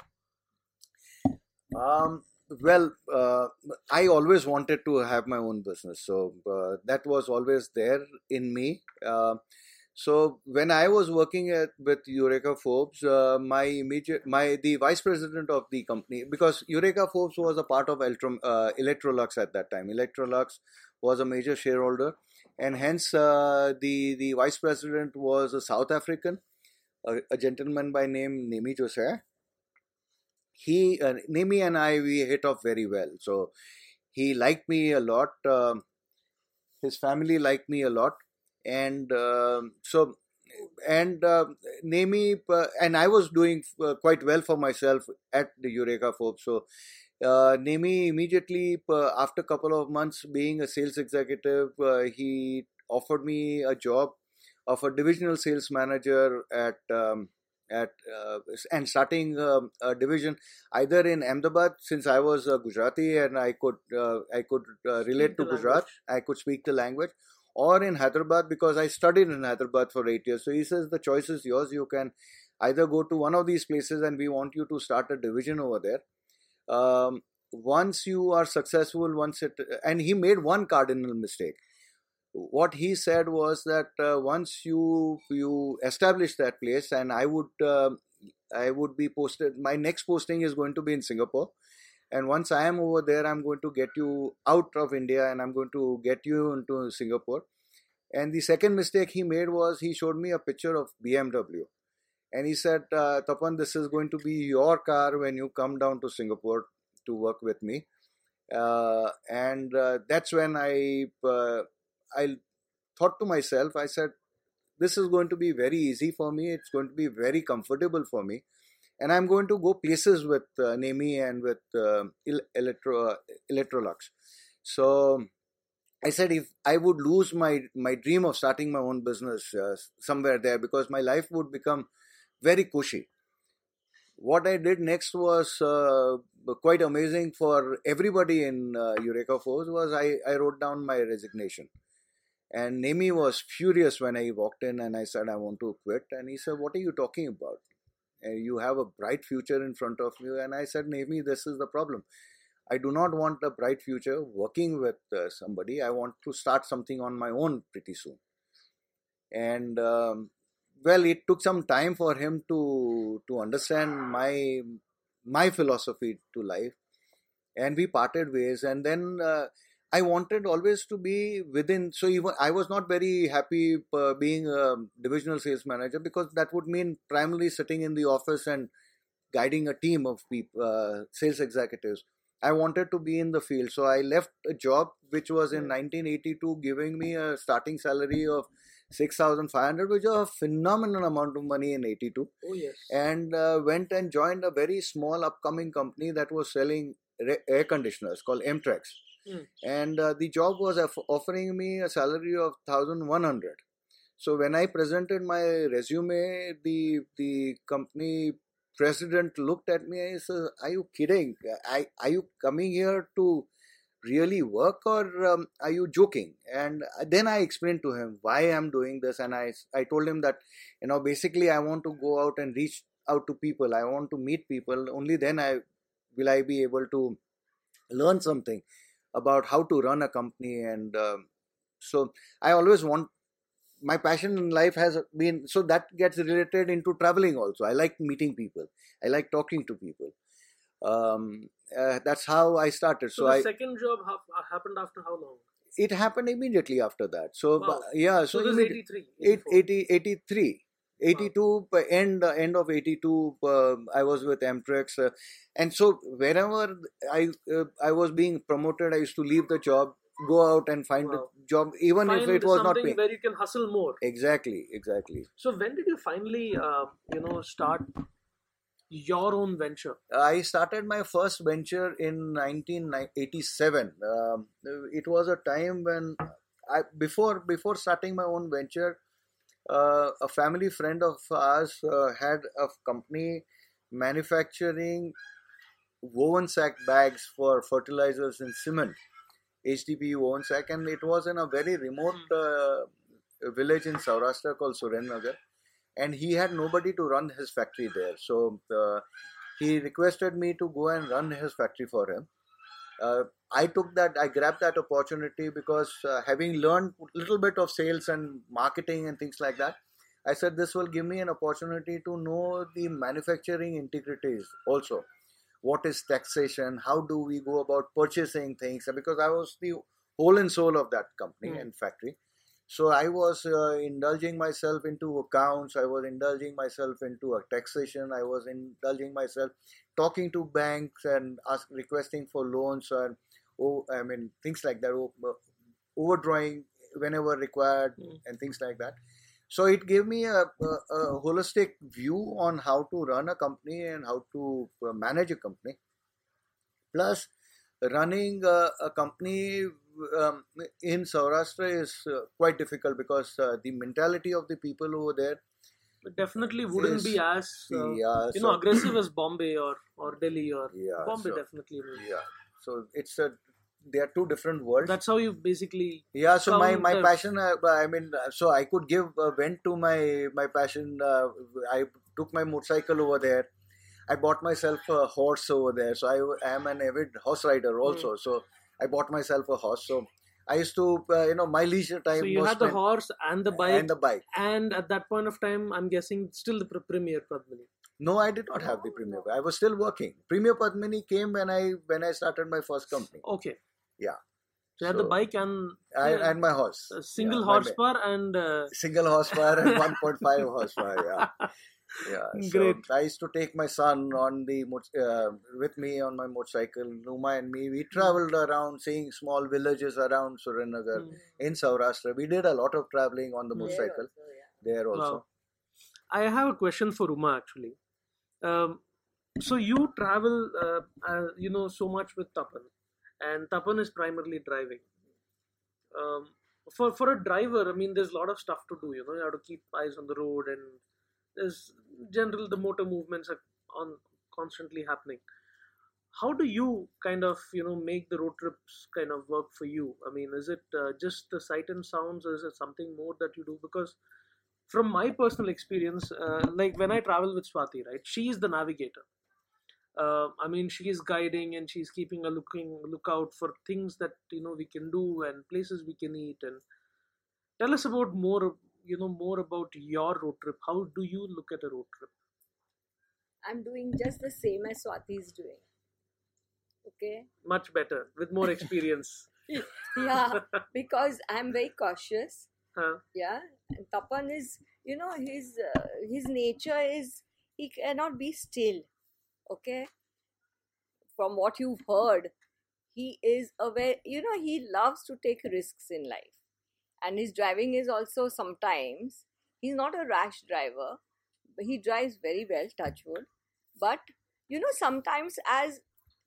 Speaker 2: Um, well, uh, I always wanted to have my own business, so uh, that was always there in me. Uh, so when I was working at with Eureka Forbes, uh, my immediate my the vice president of the company, because Eureka Forbes was a part of Electrum, uh, Electrolux at that time. Electrolux was a major shareholder, and hence uh, the the vice president was a South African, a, a gentleman by name Nemi Jose. He, uh, Nemi and I, we hit off very well. So he liked me a lot. Um his family liked me a lot, and um so and uh, Nemi uh, and I was doing uh, quite well for myself at the Eureka Forbes. So uh, Nemi immediately uh, after a couple of months being a sales executive, uh, he offered me a job of a divisional sales manager at. Um, at uh, and starting um, a division either in Ahmedabad, since I was a Gujarati and I could uh, I could uh, relate
Speaker 1: Speak
Speaker 2: to
Speaker 1: the
Speaker 2: Gujarat,
Speaker 1: language.
Speaker 2: I could speak the language, or in Hyderabad because I studied in Hyderabad for eight years. So he says the choice is yours. You can either go to one of these places and we want you to start a division over there. Um, once you are successful, once it and he made one cardinal mistake. What he said was that uh, once you you establish that place, and I would uh, I would be posted. My next posting is going to be in Singapore, and once I am over there, I'm going to get you out of India, and I'm going to get you into Singapore. And the second mistake he made was he showed me a picture of B M W, and he said, uh, "Tapan, this is going to be your car when you come down to Singapore to work with me." Uh, and uh, that's when I. Uh, I thought to myself, I said, this is going to be very easy for me. It's going to be very comfortable for me. And I'm going to go places with uh, Nemi and with uh, Electro, uh, Electrolux. So I said, if I would lose my, my dream of starting my own business uh, somewhere there, because my life would become very cushy. What I did next was uh, quite amazing for everybody in uh, Eureka Forbes was I, I wrote down my resignation. And Nemi was furious when I walked in and I said, I want to quit. And he said, what are you talking about? And you have a bright future in front of you. And I said, Nemi, this is the problem. I do not want a bright future working with uh, somebody. I want to start something on my own pretty soon. And um, well, it took some time for him to to understand my my philosophy to life. And we parted ways. And then uh, I wanted always to be within, so even I was not very happy uh, being a divisional sales manager, because that would mean primarily sitting in the office and guiding a team of people, uh, sales executives. I wanted to be in the field. So I left a job which was in nineteen eighty-two giving me a starting salary of six thousand five hundred, which is a phenomenal amount of money in eighty-two.
Speaker 1: Oh, yes.
Speaker 2: And uh, went and joined a very small upcoming company that was selling air conditioners called Mtrex.
Speaker 1: Mm.
Speaker 2: And uh, the job was offering me a salary of one thousand one hundred. So when I presented my resume, the the company president looked at me and said, are you kidding? I, are you coming here to really work, or um, are you joking? And then I explained to him why I'm doing this. And I, I told him that, you know, basically I want to go out and reach out to people. I want to meet people. Only then I will I be able to learn something about how to run a company. And um, so I always want, my passion in life has been, so that gets related into traveling also. I like meeting people. I like talking to people. Um, uh, that's how I started.
Speaker 1: So,
Speaker 2: So
Speaker 1: the
Speaker 2: I
Speaker 1: second job ha- happened after how long?
Speaker 2: it happened immediately after that. So
Speaker 1: Wow.
Speaker 2: yeah,
Speaker 1: So,
Speaker 2: so
Speaker 1: this is
Speaker 2: immediately
Speaker 1: eighty-three,
Speaker 2: eight,
Speaker 1: eighty-four.
Speaker 2: eighty, eighty-three. eighty-two uh, end end of eighty-two uh, I was with Amtrex uh, and so wherever I uh, I was being promoted, I used to leave the job, go out and find
Speaker 1: Wow.
Speaker 2: a job even
Speaker 1: Find
Speaker 2: if it was not
Speaker 1: something
Speaker 2: paying.
Speaker 1: where you can hustle more.
Speaker 2: Exactly, exactly.
Speaker 1: So, when did you finally, uh, you know, start your own venture?
Speaker 2: I started my first venture in nineteen eighty-seven. Um, it was a time when I before before starting my own venture, uh, a family friend of ours uh, had a company manufacturing woven sack bags for fertilizers and cement, H D P E woven sack, and it was in a very remote uh, village in Saurashtra called Surennagar, and he had nobody to run his factory there. So uh, he requested me to go and run his factory for him. Uh, I took that, I grabbed that opportunity because uh, having learned a little bit of sales and marketing and things like that, I said this will give me an opportunity to know the manufacturing integrities also. What is taxation? How do we go about purchasing things? Because I was the whole and soul of that company
Speaker 1: Mm.
Speaker 2: and factory. So I was uh, indulging myself into accounts. I was indulging myself into a taxation. I was indulging myself talking to banks and ask, requesting for loans and oh, I mean things like that, overdrawing whenever required
Speaker 1: Mm.
Speaker 2: and things like that. So it gave me a, a, a holistic view on how to run a company and how to uh, manage a company. Plus, running a, a company um, in Saurashtra is uh, quite difficult because uh, the mentality of the people over there
Speaker 1: It definitely wouldn't
Speaker 2: is
Speaker 1: be as uh,
Speaker 2: yeah,
Speaker 1: you
Speaker 2: so,
Speaker 1: know aggressive as Bombay or or Delhi or
Speaker 2: yeah,
Speaker 1: Bombay
Speaker 2: so,
Speaker 1: definitely. Will.
Speaker 2: yeah. So it's a they are two different worlds.
Speaker 1: That's how you basically.
Speaker 2: Yeah, so my, my
Speaker 1: counter-
Speaker 2: passion, uh, I mean, uh, so I could give uh, vent to my my passion. Uh, I took my motorcycle over there. I bought myself a horse over there. So I am an avid horse rider also.
Speaker 1: Mm.
Speaker 2: So I bought myself a horse. So I used to, uh, you know, my leisure time
Speaker 1: So you
Speaker 2: was
Speaker 1: had the
Speaker 2: spent-
Speaker 1: horse and the bike,
Speaker 2: and the bike.
Speaker 1: and at that point of time, I'm guessing still the pr- Premier Padmini.
Speaker 2: No, I did not have the Premier. I was still working. Premier Padmini came when I when I started my first company.
Speaker 1: Okay.
Speaker 2: Yeah.
Speaker 1: So you had the bike and
Speaker 2: I,
Speaker 1: yeah,
Speaker 2: and my horse.
Speaker 1: a single
Speaker 2: Yeah, my ma-
Speaker 1: horsepower and uh,
Speaker 2: single horsepower and one point five horsepower. Yeah. Yeah, so
Speaker 1: Great.
Speaker 2: I used to take my son on the mot- uh, with me on my motorcycle. Numa and me, we traveled around, seeing small villages around Surennagar
Speaker 1: Mm.
Speaker 2: in Saurashtra. We did a lot of traveling on the
Speaker 1: Mm.
Speaker 2: motorcycle
Speaker 3: also, yeah.
Speaker 2: there also.
Speaker 1: Wow. I have a question for Uma actually. Um, so you travel, uh, uh, you know, so much with Tapan, and Tapan is primarily driving. Um, for for a driver, I mean, there's a lot of stuff to do. You know, you have to keep eyes on the road, and there's general the motor movements are on constantly happening. How do you kind of you know make the road trips kind of work for you? I mean, is it uh, just the sight and sounds, or is it something more that you do? Because from my personal experience, uh, like when I travel with Swati, right, she is the navigator. Uh, I mean, she is guiding and she's keeping a looking lookout for things that you know we can do and places we can eat. And tell us about more, you know, more about your road trip. How do you look at a road trip?
Speaker 3: I'm doing just the same as Swati is doing. Okay.
Speaker 1: Much better with more experience.
Speaker 3: Yeah, because I'm very cautious.
Speaker 1: Huh?
Speaker 3: Yeah, and Tapan is, you know, his uh, his nature is he cannot be still. Okay, from what you've heard, he is a very, you know, he loves to take risks in life, and his driving is also sometimes he's not a rash driver, but he drives very well, touch wood. But you know, sometimes as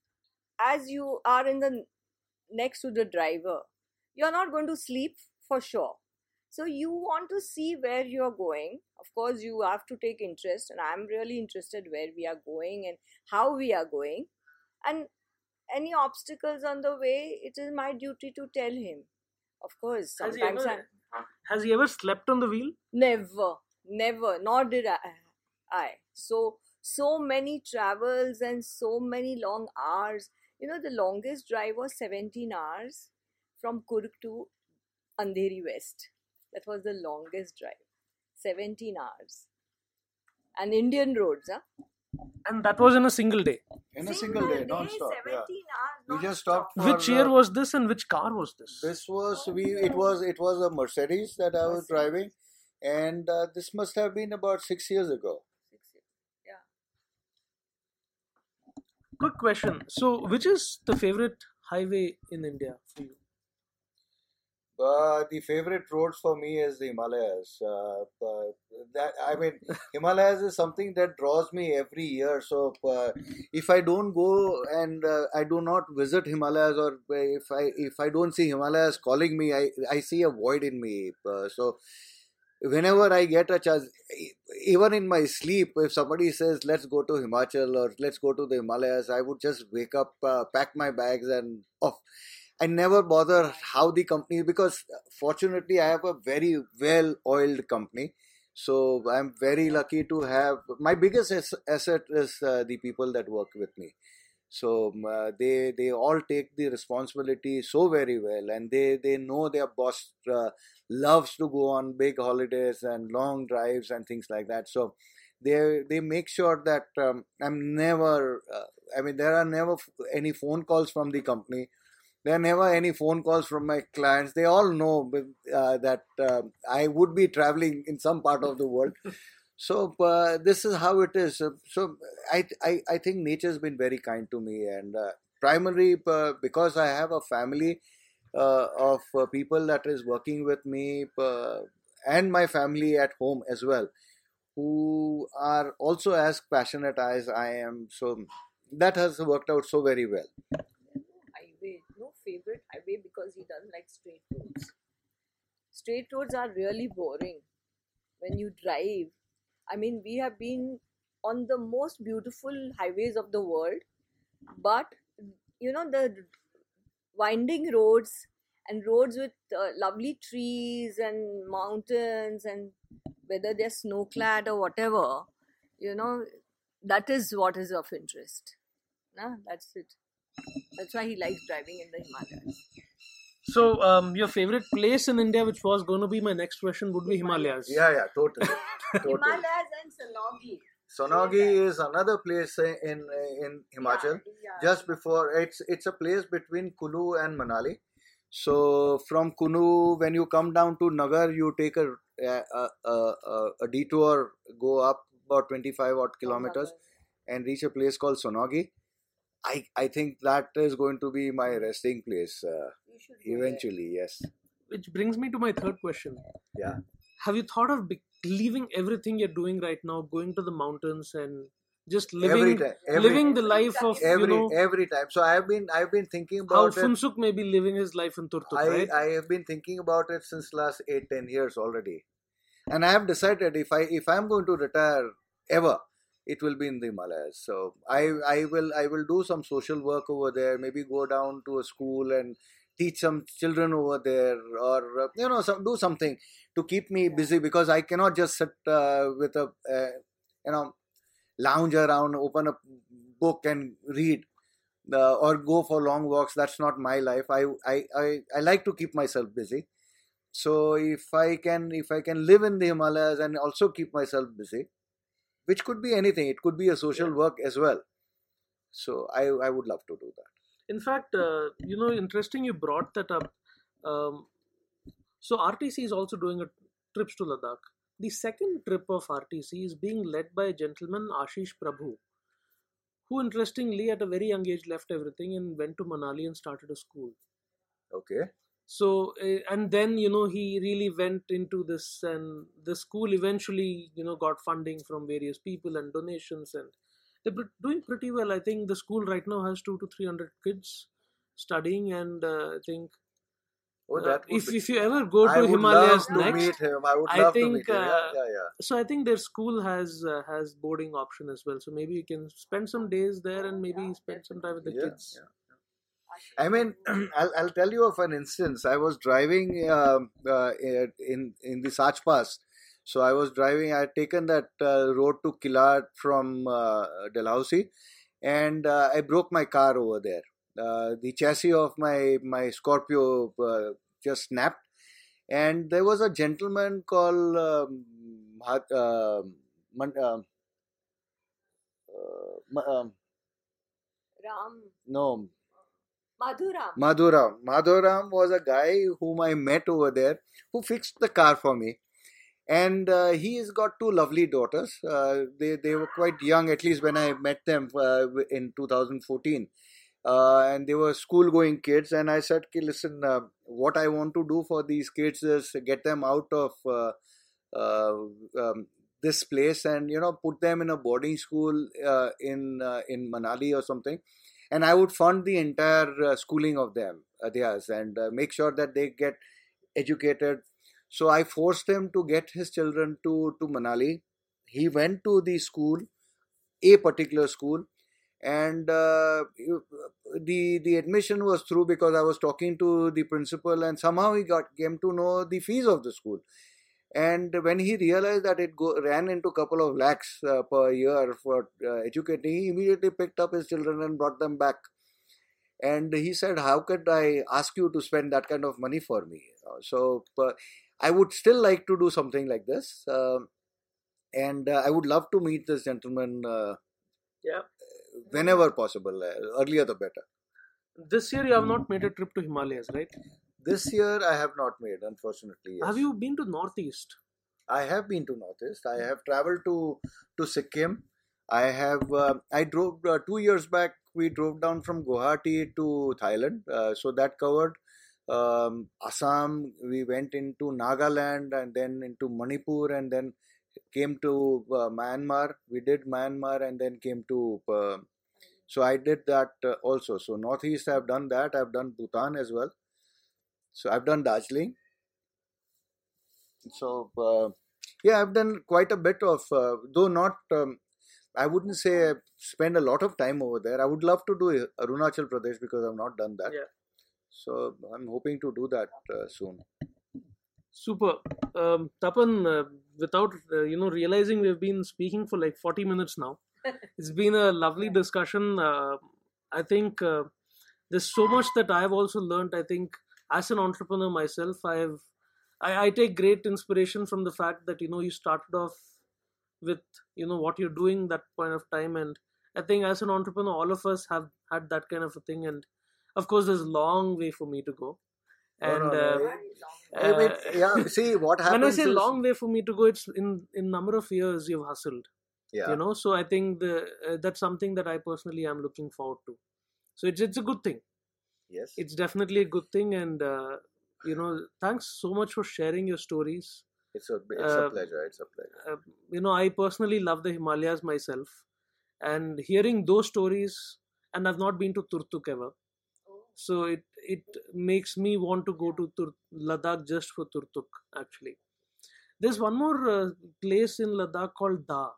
Speaker 3: as you are in the next to the driver, you're not going to sleep for sure. So you want to see where you're going. Of course, you have to take interest, and I'm really interested where we are going and how we are going. And any obstacles on the way, it is my duty to tell him. Of course,
Speaker 1: Has he
Speaker 3: sometimes
Speaker 1: ever
Speaker 3: I
Speaker 1: has he ever slept on the wheel?
Speaker 3: never, never, nor did I. I so so many travels and so many long hours. You know, the longest drive was seventeen hours from Kurg to Andheri West. That was the longest drive. seventeen hours. And Indian roads, huh?
Speaker 1: And that was in a single day.
Speaker 2: In a single day, non-stop. Yeah.
Speaker 3: seventeen hours.
Speaker 2: We just
Speaker 3: non-stop.
Speaker 2: stopped for.
Speaker 1: Which year
Speaker 2: uh,
Speaker 1: was this and which car was this?
Speaker 2: This was we. It was it was a Mercedes that I was
Speaker 3: Mercedes.
Speaker 2: driving, and uh, this must have been about six years ago.
Speaker 3: Six years. Yeah.
Speaker 1: Quick question. So, which is the favorite highway in India for you?
Speaker 2: Uh, the favorite roads for me is the Himalayas. Uh, uh, that I mean, Himalayas is something that draws me every year. So uh, if I don't go and uh, I do not visit Himalayas, or if I if I don't see Himalayas calling me, I I see a void in me. Uh, so whenever I get a chance, e- even in my sleep, if somebody says let's go to Himachal or let's go to the Himalayas, I would just wake up, uh, pack my bags, and off. I never bother how the company, because fortunately I have a very well oiled company. So I'm very lucky to have my biggest as- asset is uh, the people that work with me. So um, uh, they they all take the responsibility so very well, and they they know their boss uh, loves to go on big holidays and long drives and things like that. So they they make sure that um, I'm never. Uh, I mean, there are never f- any phone calls from the company. There are never any phone calls from my clients. They all know uh, that uh, I would be traveling in some part of the world. So uh, this is how it is. So, so I, I I think nature has been very kind to me, and uh, primarily uh, because I have a family uh, of uh, people that is working with me, uh, and my family at home as well, who are also as passionate as I am. So that has worked out so very well.
Speaker 3: Highway, no favorite highway because he doesn't like straight roads. Straight roads are really boring when you drive. I mean, we have been on the most beautiful highways of the world, but you know, the winding roads and roads with uh, lovely trees and mountains, and whether they're snow clad or whatever, you know, that is what is of interest. Nah, that's it. That's why he likes driving in the Himalayas.
Speaker 1: So, um, your favorite place in India, which was going to be my next question, would be Himalayas.
Speaker 2: Yeah, yeah, totally, totally.
Speaker 3: Himalayas and Sonagi.
Speaker 2: Sonagi is another place in in Himachal.
Speaker 3: Yeah, yeah.
Speaker 2: Just before, it's it's a place between Kulu and Manali. So from Kunu, when you come down to Nagar, you take a a, a, a, a detour, go up about twenty-five odd kilometers, and reach a place called Sonagi. I I think that is going to be my resting place uh,
Speaker 3: You should go
Speaker 2: eventually. Yes.
Speaker 1: Which brings me to my third question.
Speaker 2: Yeah.
Speaker 1: Have you thought of be- leaving everything you're doing right now, going to the mountains and just living
Speaker 2: Every time, every,
Speaker 1: living the life of
Speaker 2: every
Speaker 1: you know
Speaker 2: every time. So I have been I've been thinking
Speaker 1: how
Speaker 2: about it.
Speaker 1: Funsuk may be living his life in Turtuk,
Speaker 2: I,
Speaker 1: right?
Speaker 2: I have been thinking about it since last eight ten years already, and I have decided if I if I'm going to retire ever, it will be in the Himalayas. So I I will I will do some social work over there. Maybe go down to a school and teach some children over there, or uh, you know some, do something to keep me busy, because I cannot just sit uh, with a uh, you know lounge around, open a book and read. Uh, or go for long walks. That's not my life. I, I, I, I like to keep myself busy. So if I can if I can live in the Himalayas and also keep myself busy, which could be anything, it could be a social
Speaker 1: Yeah.
Speaker 2: work as well. So I I would love to do that.
Speaker 1: In fact, uh, you know, interesting you brought that up. Um, so R T C is also doing a trips to Ladakh. The second trip of R T C is being led by a gentleman, Ashish Prabhu, who interestingly at a very young age left everything and went to Manali and started a school.
Speaker 2: Okay.
Speaker 1: So uh, and then you know he really went into this, and the school eventually you know got funding from various people and donations, and they're pr- doing pretty well. I think the school right now has two to three hundred kids studying, and uh, I think
Speaker 2: Oh,
Speaker 1: uh,
Speaker 2: that would
Speaker 1: if
Speaker 2: be.
Speaker 1: if you ever go
Speaker 2: I
Speaker 1: to
Speaker 2: would
Speaker 1: Himalayas
Speaker 2: love to
Speaker 1: next,
Speaker 2: meet him. I would
Speaker 1: I
Speaker 2: love to
Speaker 1: think
Speaker 2: meet him. Yeah,
Speaker 1: uh,
Speaker 2: yeah, yeah.
Speaker 1: so I think their school has uh, has boarding option as well. So maybe you can spend some days there and maybe spend some time with the
Speaker 2: Yeah,
Speaker 1: kids.
Speaker 2: yeah. I mean, I'll, I'll tell you of an instance. I was driving um uh, in in the Sach Pass. So I was driving. I had taken that uh, road to Kilat from uh, Dalhousie, and uh, I broke my car over there. Uh, the chassis of my my Scorpio uh, just snapped, and there was a gentleman called um, Mahat- uh, Man- uh, Ma- um,
Speaker 3: Ram,
Speaker 2: no,
Speaker 3: Madhuram.
Speaker 2: Madhuram. Madhuram was a guy whom I met over there who fixed the car for me. And uh, he's got two lovely daughters. Uh, they, they were quite young, at least when I met them uh, in two thousand fourteen. Uh, and they were school going kids. And I said, okay, listen, uh, what I want to do for these kids is get them out of uh, uh, um, this place and, you know, put them in a boarding school uh, in, uh, in Manali or something. And I would fund the entire uh, schooling of them, uh, theirs, and uh, make sure that they get educated. So I forced him to get his children to, to Manali. He went to the school, a particular school, and uh, the the admission was through because I was talking to the principal, and somehow he got came to know the fees of the school. And when he realized that it go, ran into a couple of lakhs uh, per year for uh, educating, he immediately picked up his children and brought them back. And he said, how could I ask you to spend that kind of money for me? Uh, so uh, I would still like to do something like this. Uh, and uh, I would love to meet this gentleman uh,
Speaker 1: Yeah.
Speaker 2: whenever possible. Uh, earlier the better.
Speaker 1: This year you have not made a trip to Himalayas, right?
Speaker 2: This year I have not made, unfortunately. Yes.
Speaker 1: Have you been to Northeast?
Speaker 2: I have been to Northeast. I have traveled to to Sikkim. I have. Uh, I drove uh, two years back. We drove down from Guwahati to Thailand. Uh, so that covered um, Assam. We went into Nagaland and then into Manipur and then came to uh, Myanmar. We did Myanmar and then came to. Uh, so I did that uh, also. So Northeast, I've done that. I've done Bhutan as well. So I've done Darjeeling. So uh, yeah, I've done quite a bit of, uh, though not. Um, I wouldn't say I spend a lot of time over there. I would love to do Arunachal Pradesh because I've not done that.
Speaker 1: Yeah.
Speaker 2: So I'm hoping to do that uh, soon.
Speaker 1: Super. Um, Tapan, uh, without uh, you know realizing we've been speaking for like forty minutes now. It's been a lovely discussion. Uh, I think uh, there's so much that I've also learned. I think as an entrepreneur myself, I've I, I take great inspiration from the fact that you know you started off with you know what you're doing that point of time, and I think as an entrepreneur, all of us have had that kind of a thing, and of course, there's a long way for me to go. And
Speaker 2: no, no,
Speaker 1: uh,
Speaker 2: no. I mean, yeah, see what happens.
Speaker 1: When I say
Speaker 2: is,
Speaker 1: long way for me to go, it's in in number of years you've hustled.
Speaker 2: Yeah.
Speaker 1: You know, so I think the uh, that's something that I personally am looking forward to. So it's it's a good thing.
Speaker 2: Yes.
Speaker 1: It's definitely a good thing, and uh, you know, thanks so much for sharing your stories.
Speaker 2: It's a it's
Speaker 1: Uh,
Speaker 2: a pleasure. It's a pleasure.
Speaker 1: Uh, you know, I personally love the Himalayas myself, and hearing those stories, and I've not been to Turtuk ever, so it it makes me want to go to Tur- Ladakh just for Turtuk. Actually, there's one more uh, place in Ladakh called Da.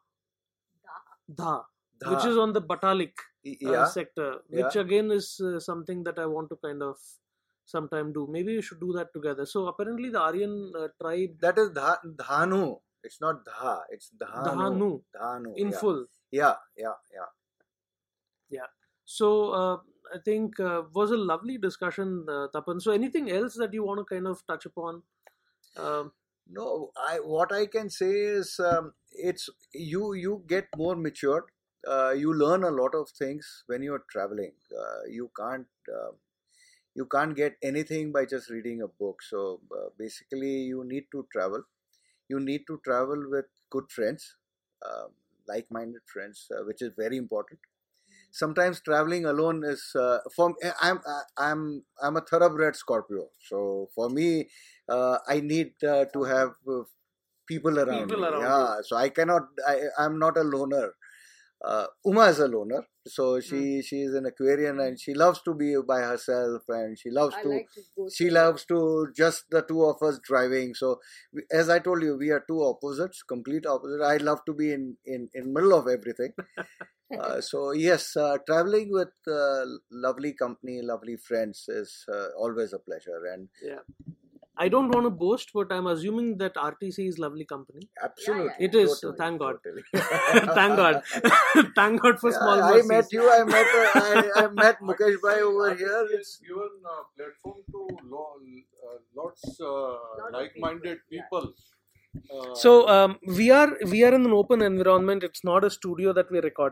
Speaker 1: Dha,
Speaker 2: Dha.
Speaker 1: which is on the Batalik
Speaker 2: Y-
Speaker 1: uh,
Speaker 2: yeah.
Speaker 1: sector, which
Speaker 2: Yeah.
Speaker 1: again is uh, something that I want to kind of sometime do. Maybe we should do that together. So apparently the Aryan uh, tribe,
Speaker 2: That is Dha- Dhanu. It's not Dha. It's Dhanu.
Speaker 1: Dhanu,
Speaker 2: Dhanu.
Speaker 1: in
Speaker 2: yeah.
Speaker 1: full.
Speaker 2: Yeah. Yeah. Yeah.
Speaker 1: Yeah. So uh, I think uh, was a lovely discussion, uh, Tapan. So anything else that you want to kind of touch upon? Um,
Speaker 2: No, I what I can say is um, it's you you get more matured. Uh, you learn a lot of things when you're traveling. Uh, you can't uh, you can't get anything by just reading a book. So uh, basically, you need to travel. You need to travel with good friends, um, like-minded friends, uh, which is very important. Sometimes traveling alone is uh, for I'm I'm I'm a thoroughbred Scorpio, so for me, uh, I need uh, to have uh, people around
Speaker 1: People
Speaker 2: me.
Speaker 1: around
Speaker 2: yeah, so I cannot. I I'm not a loner. Uh, Uma is a loner, so she she is an Aquarian and she loves to be by herself and she loves
Speaker 3: I
Speaker 2: to.
Speaker 3: like to go
Speaker 2: She
Speaker 3: to-
Speaker 2: loves to just the two of us driving. So we- as I told you, we are two opposites, complete opposite. I love to be in in in middle of everything. Uh, so yes, uh, traveling with uh, lovely company, lovely friends is uh, always a pleasure, and
Speaker 1: yeah. I don't want to boast, but I'm assuming that R T C is lovely company.
Speaker 2: absolutely,
Speaker 1: It is,
Speaker 2: totally,
Speaker 1: thank God.
Speaker 2: totally.
Speaker 1: Thank God. Thank God for
Speaker 2: Yeah,
Speaker 1: small
Speaker 2: I
Speaker 1: mercies.
Speaker 2: met you. I met uh, I, I met Mukesh Bhai over here.
Speaker 4: It's
Speaker 2: It's
Speaker 4: given a platform to lo- uh, lots uh,
Speaker 3: Lot of
Speaker 4: like-minded
Speaker 3: people,
Speaker 4: people. Uh,
Speaker 1: So um, we are we are in an open environment. It's not a studio that we're recording.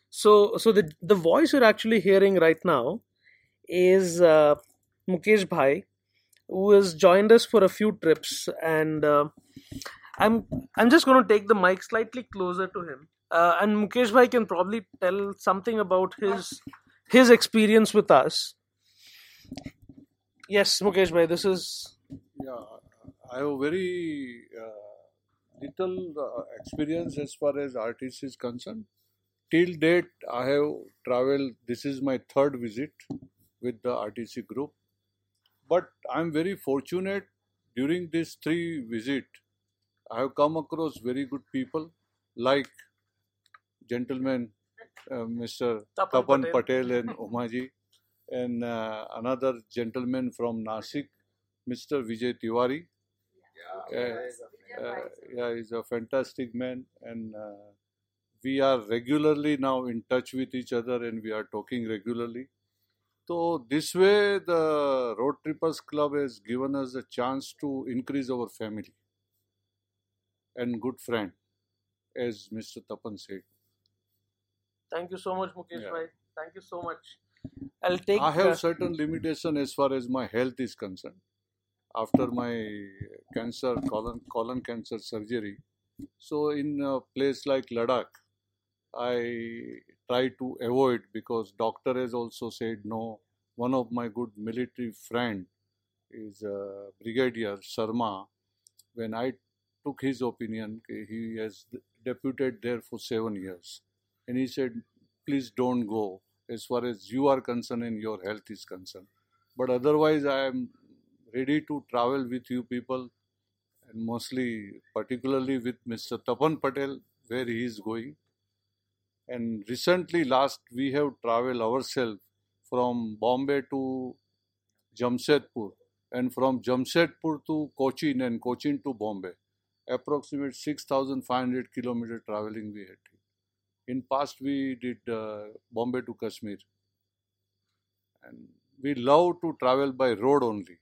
Speaker 1: So, so the the voice you're actually hearing right now is uh, Mukesh Bhai, who has joined us for a few trips, and uh, I'm I'm just going to take the mic slightly closer to him, uh, and Mukesh Bhai can probably tell something about his his experience with us. Yes, Mukesh Bhai, this is
Speaker 4: Yeah, I have very uh, little uh, experience as far as R T C is concerned. Till date, I have traveled. This is my third visit with the R T C group. But I'm very fortunate during these three visits. I have come across very good people like gentleman uh, Mister
Speaker 1: Tapan
Speaker 4: Tapan
Speaker 1: Patel.
Speaker 4: Patel and Umaji, and uh, another gentleman from Nasik, Mister Vijay Tiwari. Uh, uh, yeah, he's a fantastic man, and uh, we are regularly now in touch with each other, and we are talking regularly. So this way, the Road Trippers Club has given us a chance to increase our family and good friend, as Mister Tapan said.
Speaker 1: Thank you so much, Mukesh
Speaker 4: Yeah.
Speaker 1: Bhai. Thank you so much. I'll take.
Speaker 4: I have
Speaker 1: uh,
Speaker 4: certain limitation as far as my health is concerned. After my cancer, colon, colon cancer surgery, so in a place like Ladakh, I try to avoid because doctor has also said no. One of my good military friend is uh, Brigadier Sharma. When I took his opinion, he has deputed there for seven years, and he said, "Please don't go as far as you are concerned and your health is concerned. But otherwise, I am ready to travel with you people, and mostly, particularly with Mister Tapan Patel, where he is going." And recently, last we have traveled ourselves from Bombay to Jamshedpur, and from Jamshedpur to Cochin, and Cochin to Bombay. Approximate six thousand five hundred kilometer traveling we had. In past, we did uh, Bombay to Kashmir, and we love to travel by road only.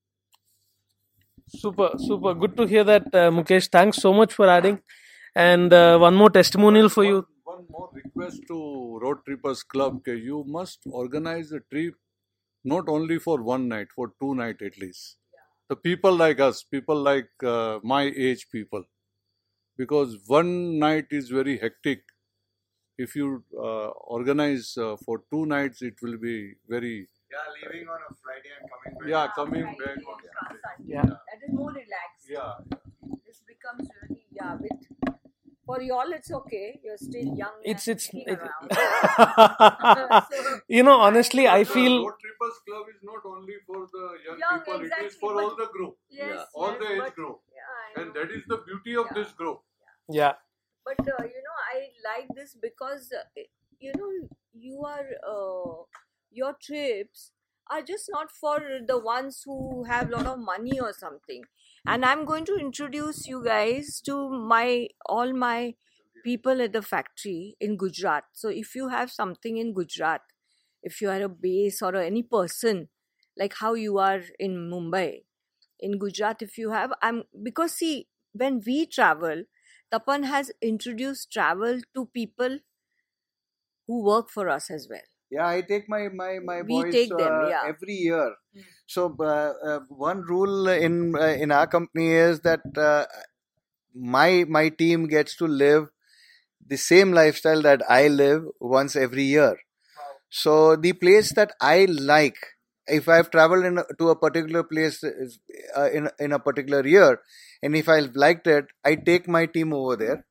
Speaker 1: Super, super. Good to hear that, uh, Mukesh. Thanks so much for adding. And uh, one more testimonial for you.
Speaker 4: One, one more request to Road Trippers Club: okay, you must organize a trip not only for one night, for two night at least. The people like us, people like uh, my age people, because one night is very hectic. If you uh, organize uh, for two nights, it will be very
Speaker 2: Yeah, leaving on a Friday and coming back.
Speaker 4: yeah coming
Speaker 3: Right,
Speaker 4: back.
Speaker 3: yeah,
Speaker 4: on
Speaker 3: Sunday.
Speaker 1: Yeah.
Speaker 3: That is more relaxed.
Speaker 4: Yeah,
Speaker 3: This becomes really, yeah, with for y'all it's okay. You're still young
Speaker 1: It's
Speaker 3: and
Speaker 1: it's.
Speaker 3: kicking
Speaker 1: it-
Speaker 3: around. So-
Speaker 1: you know, honestly, I
Speaker 4: The
Speaker 1: feel
Speaker 4: Road Trippers Club is not only for the young,
Speaker 3: Young,
Speaker 4: people; it
Speaker 3: exactly,
Speaker 4: is for
Speaker 3: but-
Speaker 4: all the group,
Speaker 3: Yes,
Speaker 2: Yeah.
Speaker 4: all
Speaker 3: yes,
Speaker 4: the age
Speaker 3: but,
Speaker 4: group,
Speaker 3: yeah, I
Speaker 4: and
Speaker 3: know.
Speaker 4: that is the beauty of
Speaker 3: Yeah.
Speaker 4: this group.
Speaker 1: yeah.
Speaker 3: But uh, you know, I like this because uh, you know you are uh, your trips are just not for the ones who have a lot of money or something. And I'm going to introduce you guys to my all my people at the factory in Gujarat. So if you have something in Gujarat, if you are a base or any person like how you are in Mumbai, in Gujarat, if you have, I'm because see when we travel, Tapan has introduced travel to people who work for us as well.
Speaker 2: Yeah, I take my my my
Speaker 3: We
Speaker 2: boys
Speaker 3: take them,
Speaker 2: uh,
Speaker 3: yeah.
Speaker 2: every year.
Speaker 3: Mm.
Speaker 2: So uh, uh, one rule in uh, in our company is that uh, my my team gets to live the same lifestyle that I live once every year. So the place that I like, if I've traveled in, a- to a particular place uh, in in a particular year, and if I liked it, I take my team over there.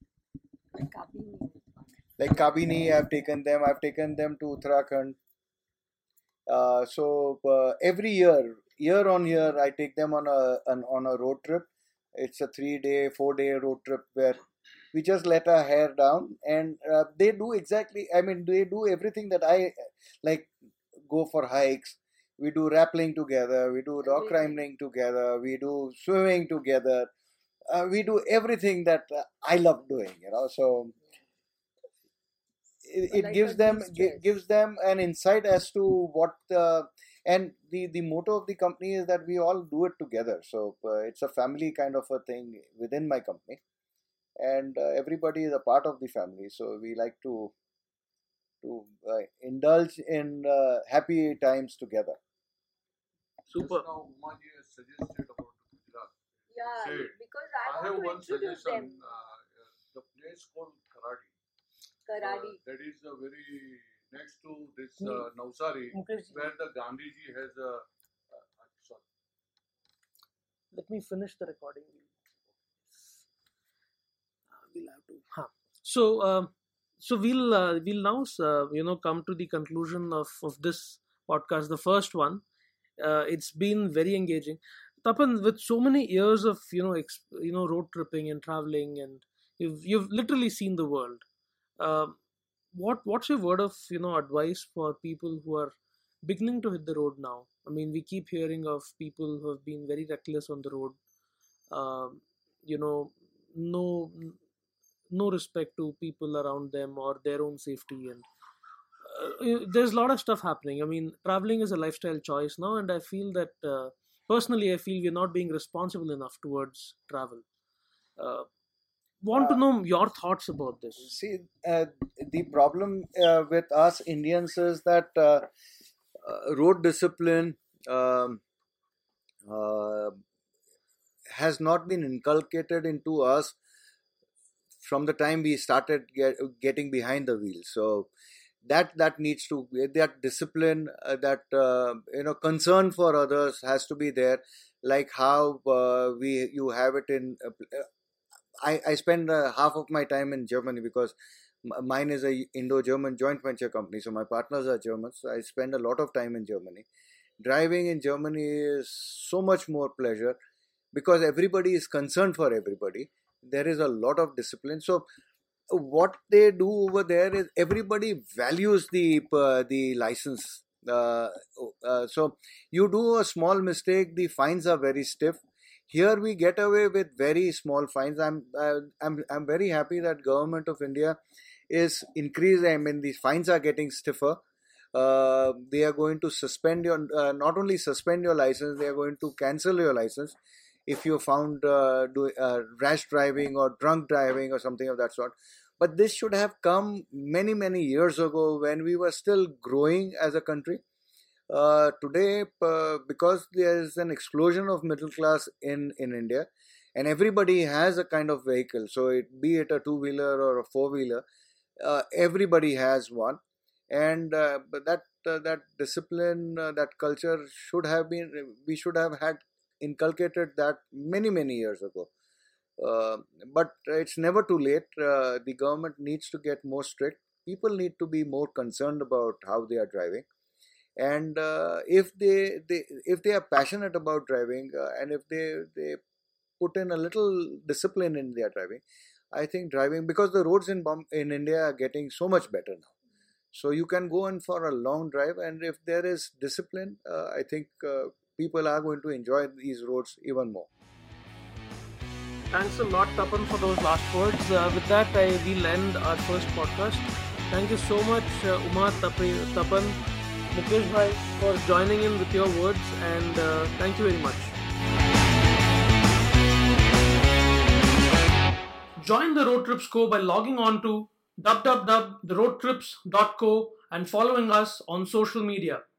Speaker 2: Like Kabini, I've taken them. I've taken them to Uttarakhand. Uh, so uh, every year, year on year, I take them on a an, on a road trip. It's a three day, four day road trip where we just let our hair down, and uh, they do exactly. I mean, they do everything that I like. Go for hikes. We do rappelling together. We do rock
Speaker 3: Everything.
Speaker 2: climbing together. We do swimming together. Uh, we do everything that uh, I love doing. You know, so it,
Speaker 3: So
Speaker 2: it
Speaker 3: like
Speaker 2: gives
Speaker 3: a
Speaker 2: them
Speaker 3: de-stress.
Speaker 2: gi- gives them an insight as to what uh, and the the motto of the company is that we all do it together. So uh, it's a family kind of a thing within my company, and uh, everybody is a part of the family. So we like to to uh, indulge in uh, happy times together.
Speaker 1: Super.
Speaker 4: Just now, Umaji has suggested about Gujarat.
Speaker 3: Yeah,
Speaker 4: Said,
Speaker 3: because I,
Speaker 4: I
Speaker 3: want
Speaker 4: have
Speaker 3: to
Speaker 4: one
Speaker 3: introduce
Speaker 4: suggestion.
Speaker 3: them.
Speaker 4: Uh, the place called Karadi.
Speaker 3: Karadi.
Speaker 4: Uh, that is uh, very next to this uh, Navsari,
Speaker 1: Mukesh,
Speaker 4: where the Gandhiji has a. Uh, uh, sorry.
Speaker 1: let me finish the recording. We'll have to. Huh. So, um, so we'll uh, we'll now uh, you know come to the conclusion of of this podcast, the first one. Uh, it's been very engaging. Tapan, with so many years of you know ex- you know road tripping and traveling, and you've you've literally seen the world. Um, what what's your word of you know advice for people who are beginning to hit the road now? I mean, we keep hearing of people who have been very reckless on the road. Um, you know, no no respect to people around them or their own safety, and uh, there's a lot of stuff happening. I mean, traveling is a lifestyle choice now, and I feel that uh, personally, I feel we're not being responsible enough towards travel. Uh, want to
Speaker 2: Uh,
Speaker 1: know your thoughts about this?
Speaker 2: See, uh, the problem uh, with us Indians is that uh, uh, road discipline um, uh, has not been inculcated into us from the time we started get, getting behind the wheel. So that that needs to that discipline, uh, that uh, you know concern for others has to be there. Like how uh, we you have it in. Uh, I I spend uh, half of my time in Germany because m- mine is a Indo-German joint venture company. So my partners are Germans. So I spend a lot of time in Germany. Driving in Germany is so much more pleasure because everybody is concerned for everybody. There is a lot of discipline. So what they do over there is everybody values the uh, the license. Uh, uh, so you do a small mistake, the fines are very stiff. Here we get away with very small fines. I'm uh, I'm I'm very happy that Government of India is increasing. I mean, the fines are getting stiffer. Uh, they are going to suspend your uh, not only suspend your license, they are going to cancel your license if you're found uh, do, uh, rash driving or drunk driving or something of that sort. But this should have come many many years ago when we were still growing as a country. Uh, today, uh, because there is an explosion of middle class in in India, and everybody has a kind of vehicle. So it be it a two wheeler or a four wheeler, uh, everybody has one, and uh, but that uh, that discipline, uh, that culture should have been. We should have had inculcated that many many years ago. Uh, but it's never too late. Uh, the government needs to get more strict. People need to be more concerned about how they are driving, and uh, if they, they if they are passionate about driving, uh, and if they they put in a little discipline in their driving, I think driving, because the roads in Bom- in India are getting so much better now. So you can go in for a long drive, and if there is discipline, uh, I think uh, people are going to enjoy these roads even more.
Speaker 1: Thanks a lot, Tapan, for those last words. Uh, with that, I will end our first podcast. Thank you so much, uh, Uma, Tapi, Tapan, Mukesh Bhai, for joining in with your words, and uh, thank you very much. Join the Road Trips Co by logging on to w w w dot the road trips dot co and following us on social media.